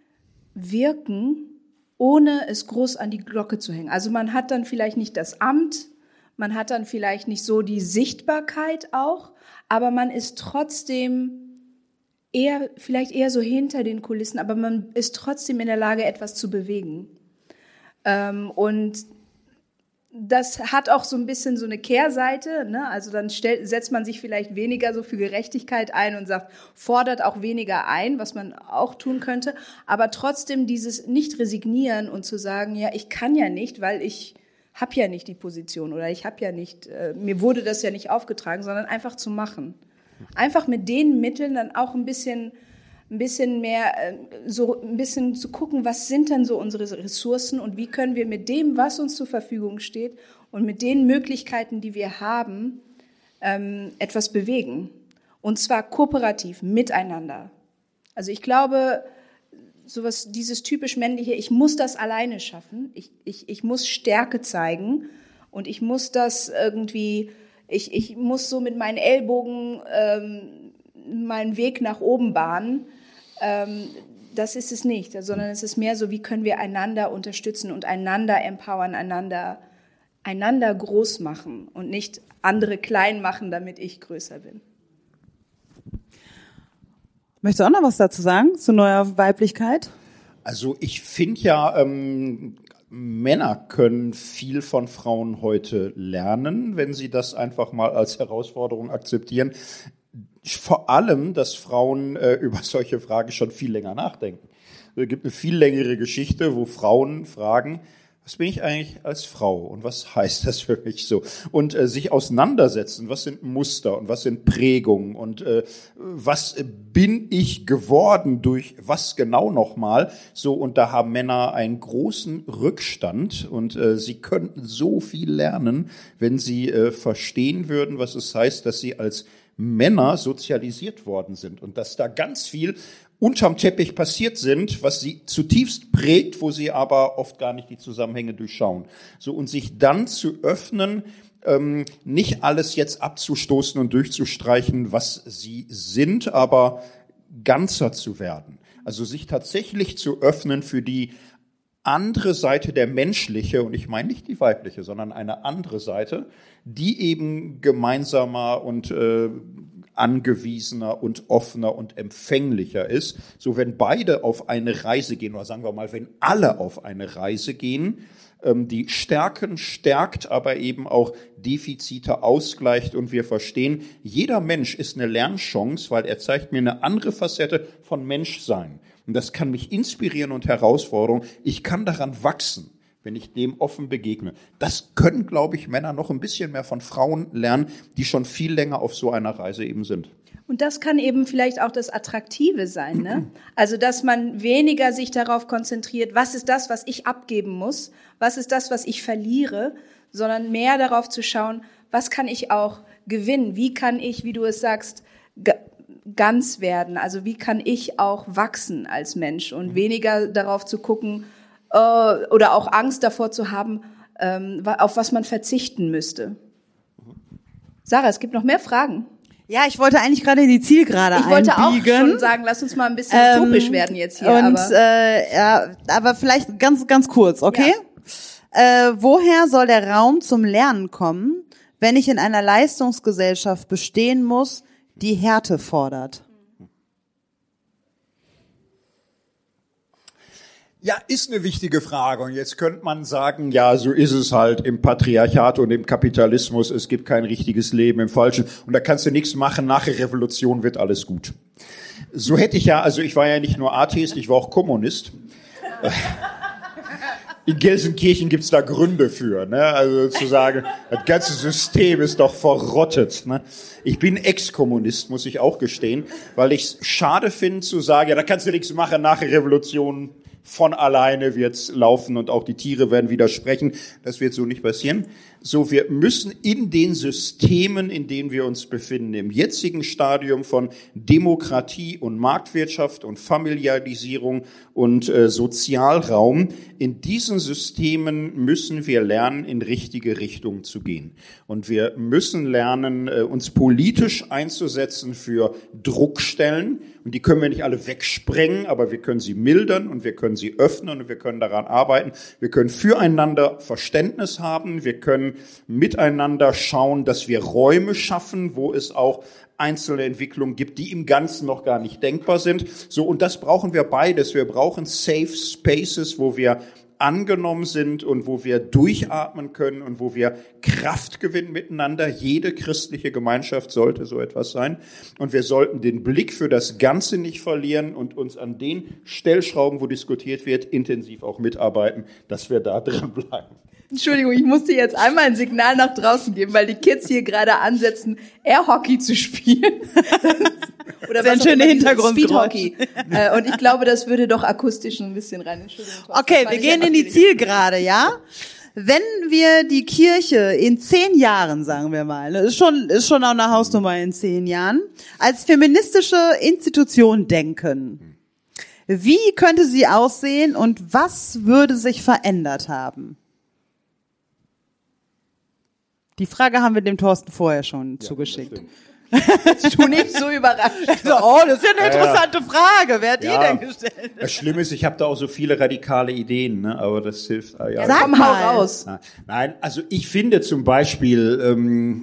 wirken, ohne es groß an die Glocke zu hängen. Also man hat dann vielleicht nicht das Amt, man hat dann vielleicht nicht so die Sichtbarkeit auch, aber man ist trotzdem eher, vielleicht eher so hinter den Kulissen, aber man ist trotzdem in der Lage, etwas zu bewegen. Ähm, und das hat auch so ein bisschen so eine Kehrseite, ne? Also dann stellt, setzt man sich vielleicht weniger so für Gerechtigkeit ein und sagt, fordert auch weniger ein, was man auch tun könnte, aber trotzdem dieses nicht resignieren und zu sagen, ja, ich kann ja nicht, weil ich habe ja nicht die Position oder ich habe ja nicht, äh, mir wurde das ja nicht aufgetragen, sondern einfach zu machen. Einfach mit den Mitteln dann auch ein bisschen, ein bisschen mehr, äh, so ein bisschen zu gucken, was sind denn so unsere Ressourcen und wie können wir mit dem, was uns zur Verfügung steht und mit den Möglichkeiten, die wir haben, ähm, etwas bewegen. Und zwar kooperativ, miteinander. Also ich glaube, sowas, dieses typisch männliche, ich muss das alleine schaffen, ich, ich, ich muss Stärke zeigen und ich muss das irgendwie, ich, ich muss so mit meinen Ellbogen ähm, meinen Weg nach oben bahnen. Ähm, das ist es nicht, sondern es ist mehr so, wie können wir einander unterstützen und einander empowern, einander, einander groß machen und nicht andere klein machen, damit ich größer bin. Möchtest du auch noch was dazu sagen, zu neuer Weiblichkeit? Also ich finde ja, ähm, Männer können viel von Frauen heute lernen, wenn sie das einfach mal als Herausforderung akzeptieren. Vor allem, dass Frauen äh, über solche Fragen schon viel länger nachdenken. Es gibt eine viel längere Geschichte, wo Frauen fragen, was bin ich eigentlich als Frau und was heißt das für mich so? Und äh, sich auseinandersetzen, was sind Muster und was sind Prägungen und äh, was bin ich geworden durch was genau nochmal? So, und da haben Männer einen großen Rückstand und äh, sie könnten so viel lernen, wenn sie äh, verstehen würden, was es heißt, dass sie als Männer sozialisiert worden sind und dass da ganz viel unterm Teppich passiert sind, was sie zutiefst prägt, wo sie aber oft gar nicht die Zusammenhänge durchschauen. So, und sich dann zu öffnen, ähm, nicht alles jetzt abzustoßen und durchzustreichen, was sie sind, aber ganzer zu werden. Also sich tatsächlich zu öffnen für die andere Seite, der menschliche, und ich meine nicht die weibliche, sondern eine andere Seite, die eben gemeinsamer und äh, angewiesener und offener und empfänglicher ist. So, wenn beide auf eine Reise gehen, oder sagen wir mal, wenn alle auf eine Reise gehen, ähm, die Stärken stärkt, aber eben auch Defizite ausgleicht und wir verstehen, jeder Mensch ist eine Lernchance, weil er zeigt mir eine andere Facette von Menschsein. Und das kann mich inspirieren und herausfordern. Ich kann daran wachsen, wenn ich dem offen begegne. Das können, glaube ich, Männer noch ein bisschen mehr von Frauen lernen, die schon viel länger auf so einer Reise eben sind. Und das kann eben vielleicht auch das Attraktive sein, ne? Also, dass man weniger sich darauf konzentriert, was ist das, was ich abgeben muss, was ist das, was ich verliere, sondern mehr darauf zu schauen, was kann ich auch gewinnen, wie kann ich, wie du es sagst, ganz werden, also wie kann ich auch wachsen als Mensch und weniger darauf zu gucken äh, oder auch Angst davor zu haben, ähm, auf was man verzichten müsste. Sarah, es gibt noch mehr Fragen. Ja, ich wollte eigentlich gerade in die Zielgerade einbiegen. Ich wollte auch schon sagen, lass uns mal ein bisschen ähm, utopisch werden jetzt hier. Und aber, äh, ja, aber vielleicht ganz ganz kurz, okay? Ja. Äh, woher soll der Raum zum Lernen kommen, wenn ich in einer Leistungsgesellschaft bestehen muss, die Härte fordert? Ja, ist eine wichtige Frage. Und jetzt könnte man sagen, ja, so ist es halt im Patriarchat und im Kapitalismus. Es gibt kein richtiges Leben im Falschen. Und da kannst du nichts machen. Nach der Revolution wird alles gut. So hätte ich ja, also ich war ja nicht nur Atheist, ich war auch Kommunist. In Gelsenkirchen gibt's da Gründe für, ne? Also zu sagen, das ganze System ist doch verrottet, ne? Ich bin Ex-Kommunist, muss ich auch gestehen, weil ich es schade finde zu sagen, ja, da kannst du nichts machen, nach der Revolution von alleine wird's laufen und auch die Tiere werden widersprechen. Das wird so nicht passieren. So, wir müssen in den Systemen, in denen wir uns befinden, im jetzigen Stadium von Demokratie und Marktwirtschaft und Familiarisierung und äh, Sozialraum, in diesen Systemen müssen wir lernen, in richtige Richtung zu gehen. Und wir müssen lernen, äh, uns politisch einzusetzen für Druckstellen. Und die können wir nicht alle wegsprengen, aber wir können sie mildern und wir können sie öffnen und wir können daran arbeiten. Wir können füreinander Verständnis haben. Wir können miteinander schauen, dass wir Räume schaffen, wo es auch einzelne Entwicklungen gibt, die im Ganzen noch gar nicht denkbar sind. So, und das brauchen wir beides. Wir brauchen Safe Spaces, wo wir angenommen sind und wo wir durchatmen können und wo wir Kraft gewinnen miteinander. Jede christliche Gemeinschaft sollte so etwas sein. Und wir sollten den Blick für das Ganze nicht verlieren und uns an den Stellschrauben, wo diskutiert wird, intensiv auch mitarbeiten, dass wir da dran bleiben. Entschuldigung, ich musste jetzt einmal ein Signal nach draußen geben, weil die Kids hier gerade ansetzen, Air-Hockey zu spielen. Oder was ein schöner Hintergrundgeräusch. Speed-Hockey. Und ich glaube, das würde doch akustisch ein bisschen rein. Entschuldigung. Okay, wir gehen in die Zielgerade, ja? Wenn wir die Kirche in zehn Jahren, sagen wir mal, ist schon, ist schon auch eine Hausnummer in zehn Jahren, als feministische Institution denken, wie könnte sie aussehen und was würde sich verändert haben? Die Frage haben wir dem Thorsten vorher schon ja, zugeschickt. Bist du nicht so überrascht? So, oh, das ist ja eine interessante Frage. Wer hat Ja. die denn gestellt? Das Schlimme ist, ich habe da auch so viele radikale Ideen, ne? Aber das hilft. Ah, ja. Sag Komm, mal. hau raus. Nein, also ich finde zum Beispiel, ähm,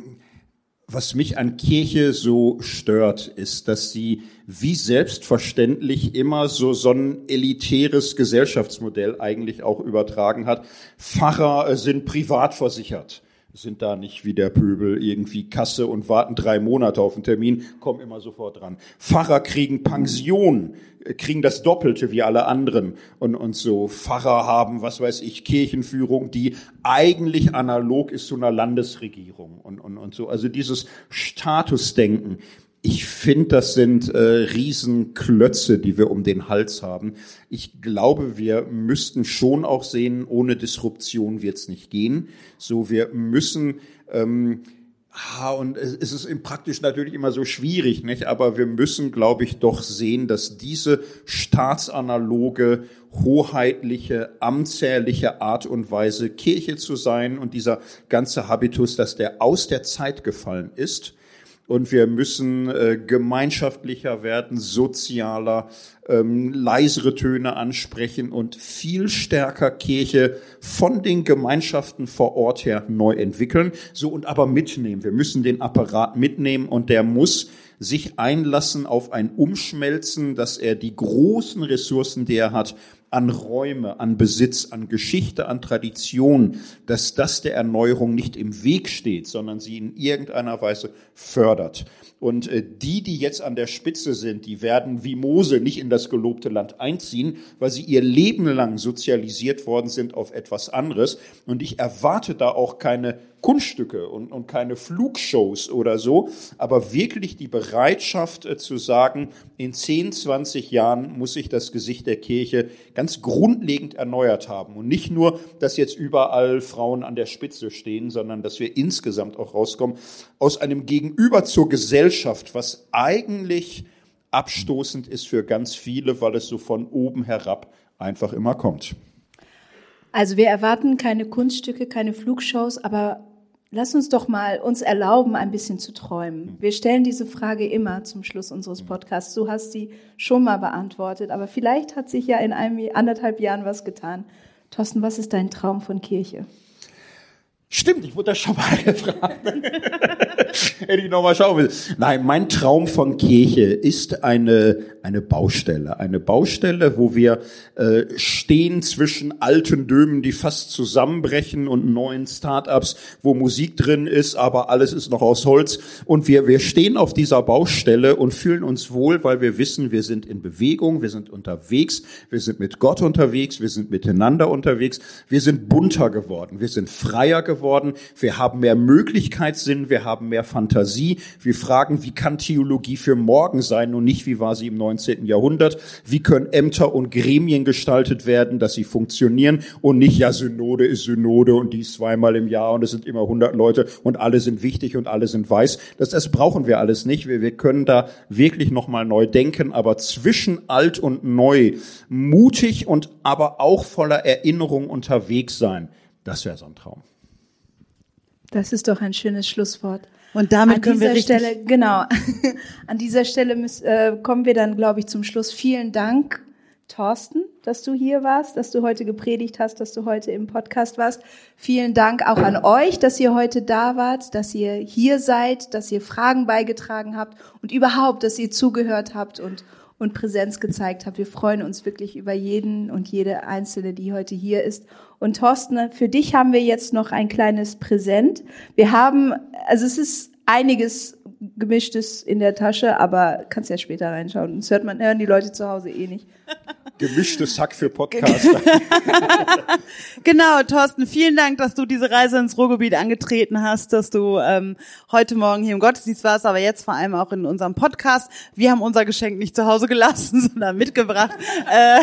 was mich an Kirche so stört, ist, dass sie wie selbstverständlich immer so, so ein elitäres Gesellschaftsmodell eigentlich auch übertragen hat. Pfarrer äh, sind privat versichert. Sind da nicht wie der Pöbel irgendwie Kasse und warten drei Monate auf einen Termin, kommen immer sofort dran. Pfarrer kriegen Pension, kriegen das Doppelte wie alle anderen und, und so. Pfarrer haben, was weiß ich, Kirchenführung, die eigentlich analog ist zu einer Landesregierung und, und, und so. Also dieses Statusdenken. Ich finde, das sind äh, Riesenklötze, die wir um den Hals haben. Ich glaube, wir müssten schon auch sehen, ohne Disruption wird's nicht gehen. So, wir müssen, ähm, ah, und es ist im Praktisch natürlich immer so schwierig, nicht? Aber wir müssen, glaube ich, doch sehen, dass diese staatsanaloge, hoheitliche, amtsherrliche Art und Weise, Kirche zu sein und dieser ganze Habitus, dass der aus der Zeit gefallen ist. Und wir müssen äh, gemeinschaftlicher werden, sozialer, ähm, leisere Töne ansprechen und viel stärker Kirche von den Gemeinschaften vor Ort her neu entwickeln. So und aber mitnehmen. Wir müssen den Apparat mitnehmen und der muss sich einlassen auf ein Umschmelzen, dass er die großen Ressourcen, die er hat, an Räume, an Besitz, an Geschichte, an Tradition, dass das der Erneuerung nicht im Weg steht, sondern sie in irgendeiner Weise fördert. Und äh, die, die jetzt an der Spitze sind, die werden wie Mose nicht in das gelobte Land einziehen, weil sie ihr Leben lang sozialisiert worden sind auf etwas anderes. Und ich erwarte da auch keine Kunststücke und, und keine Flugshows oder so, aber wirklich die Bereitschaft äh, zu sagen, in zehn, zwanzig Jahren muss sich das Gesicht der Kirche ganz grundlegend erneuert haben. Und nicht nur, dass jetzt überall Frauen an der Spitze stehen, sondern dass wir insgesamt auch rauskommen aus einem Gegenüber zur Gesellschaft, was eigentlich abstoßend ist für ganz viele, weil es so von oben herab einfach immer kommt. Also wir erwarten keine Kunststücke, keine Flugshows, aber lass uns doch mal uns erlauben, ein bisschen zu träumen. Wir stellen diese Frage immer zum Schluss unseres Podcasts. Du hast sie schon mal beantwortet, aber vielleicht hat sich ja in einem anderthalb Jahren was getan. Thorsten, was ist dein Traum von Kirche? Stimmt, ich wurde das schon mal gefragt. Hätte ich noch mal schauen will. Nein, mein Traum von Kirche ist eine eine Baustelle, eine Baustelle, wo wir äh, stehen zwischen alten Dömen, die fast zusammenbrechen, und neuen Start-ups, wo Musik drin ist, aber alles ist noch aus Holz. Und wir wir stehen auf dieser Baustelle und fühlen uns wohl, weil wir wissen, wir sind in Bewegung, wir sind unterwegs, wir sind mit Gott unterwegs, wir sind miteinander unterwegs, wir sind bunter geworden, wir sind freier geworden. Geworden. Wir haben mehr Möglichkeitssinn, wir haben mehr Fantasie. Wir fragen, wie kann Theologie für morgen sein und nicht, wie war sie im neunzehnten Jahrhundert? Wie können Ämter und Gremien gestaltet werden, dass sie funktionieren und nicht, ja, Synode ist Synode und die ist zweimal im Jahr und es sind immer hundert Leute und alle sind wichtig und alle sind weiß. Das, das brauchen wir alles nicht. Wir, wir können da wirklich nochmal neu denken, aber zwischen alt und neu mutig und aber auch voller Erinnerung unterwegs sein. Das wäre so ein Traum. Das ist doch ein schönes Schlusswort. Und damit an können wir dieser richtig... Stelle, genau, an dieser Stelle müssen, äh, kommen wir dann, glaube ich, zum Schluss. Vielen Dank, Thorsten, dass du hier warst, dass du heute gepredigt hast, dass du heute im Podcast warst. Vielen Dank auch an euch, dass ihr heute da wart, dass ihr hier seid, dass ihr Fragen beigetragen habt und überhaupt, dass ihr zugehört habt und und Präsenz gezeigt habt. Wir freuen uns wirklich über jeden und jede Einzelne, die heute hier ist. Und Thorsten, für dich haben wir jetzt noch ein kleines Präsent. Wir haben, also es ist einiges Gemischtes in der Tasche, aber kannst ja später reinschauen. Das hört man, hören die Leute zu Hause eh nicht. Gemischtes Hack für Podcaster. Genau, Thorsten, vielen Dank, dass du diese Reise ins Ruhrgebiet angetreten hast, dass du ähm, heute Morgen hier im Gottesdienst warst, aber jetzt vor allem auch in unserem Podcast. Wir haben unser Geschenk nicht zu Hause gelassen, sondern mitgebracht. äh,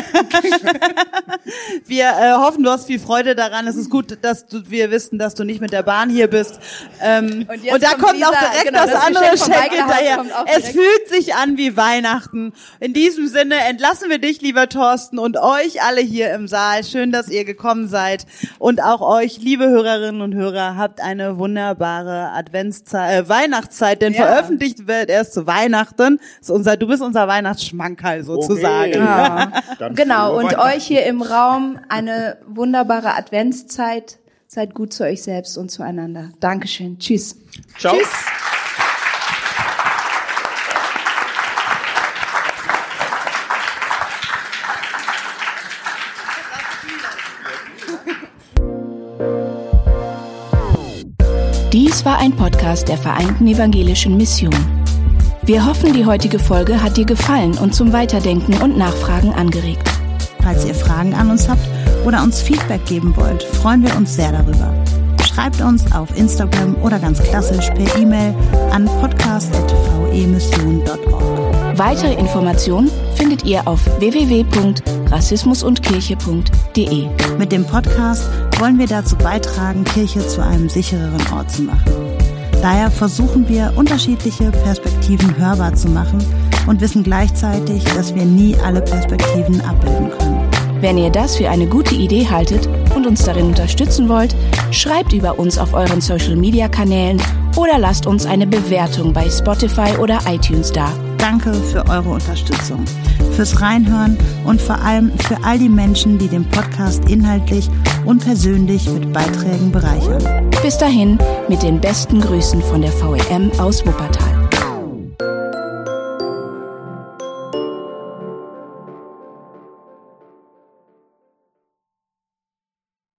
wir äh, hoffen, du hast viel Freude daran. Es ist gut, dass du, wir wissen, dass du nicht mit der Bahn hier bist. Ähm, und, und da kommt, kommt dieser, auch direkt genau, das, das andere Geschenk hinterher. Es fühlt sich an wie Weihnachten. In diesem Sinne entlassen wir dich, lieber Thorsten, Thorsten, und euch alle hier im Saal. Schön, dass ihr gekommen seid. Und auch euch, liebe Hörerinnen und Hörer, habt eine wunderbare Adventszeit, äh, Weihnachtszeit, denn Ja. veröffentlicht wird erst zu Weihnachten. Das ist unser, du bist unser Weihnachtsschmankerl sozusagen. Okay. Ja. Dann Genau, frohe und Weihnachten. euch hier im Raum eine wunderbare Adventszeit. Seid gut zu euch selbst und zueinander. Dankeschön. Tschüss. Ciao. Tschüss. Dies war ein Podcast der Vereinten Evangelischen Mission. Wir hoffen, die heutige Folge hat dir gefallen und zum Weiterdenken und Nachfragen angeregt. Falls ihr Fragen an uns habt oder uns Feedback geben wollt, freuen wir uns sehr darüber. Schreibt uns auf Instagram oder ganz klassisch per E-Mail an podcast at v e mission punkt org. Weitere Informationen findet ihr auf w w w punkt rassismus und kirche punkt d e. Mit dem Podcast wollen wir dazu beitragen, Kirche zu einem sichereren Ort zu machen. Daher versuchen wir, unterschiedliche Perspektiven hörbar zu machen und wissen gleichzeitig, dass wir nie alle Perspektiven abbilden können. Wenn ihr das für eine gute Idee haltet und uns darin unterstützen wollt, schreibt über uns auf euren Social-Media-Kanälen oder lasst uns eine Bewertung bei Spotify oder iTunes da. Danke für eure Unterstützung, fürs Reinhören und vor allem für all die Menschen, die den Podcast inhaltlich und persönlich mit Beiträgen bereichern. Bis dahin mit den besten Grüßen von der V E M aus Wuppertal.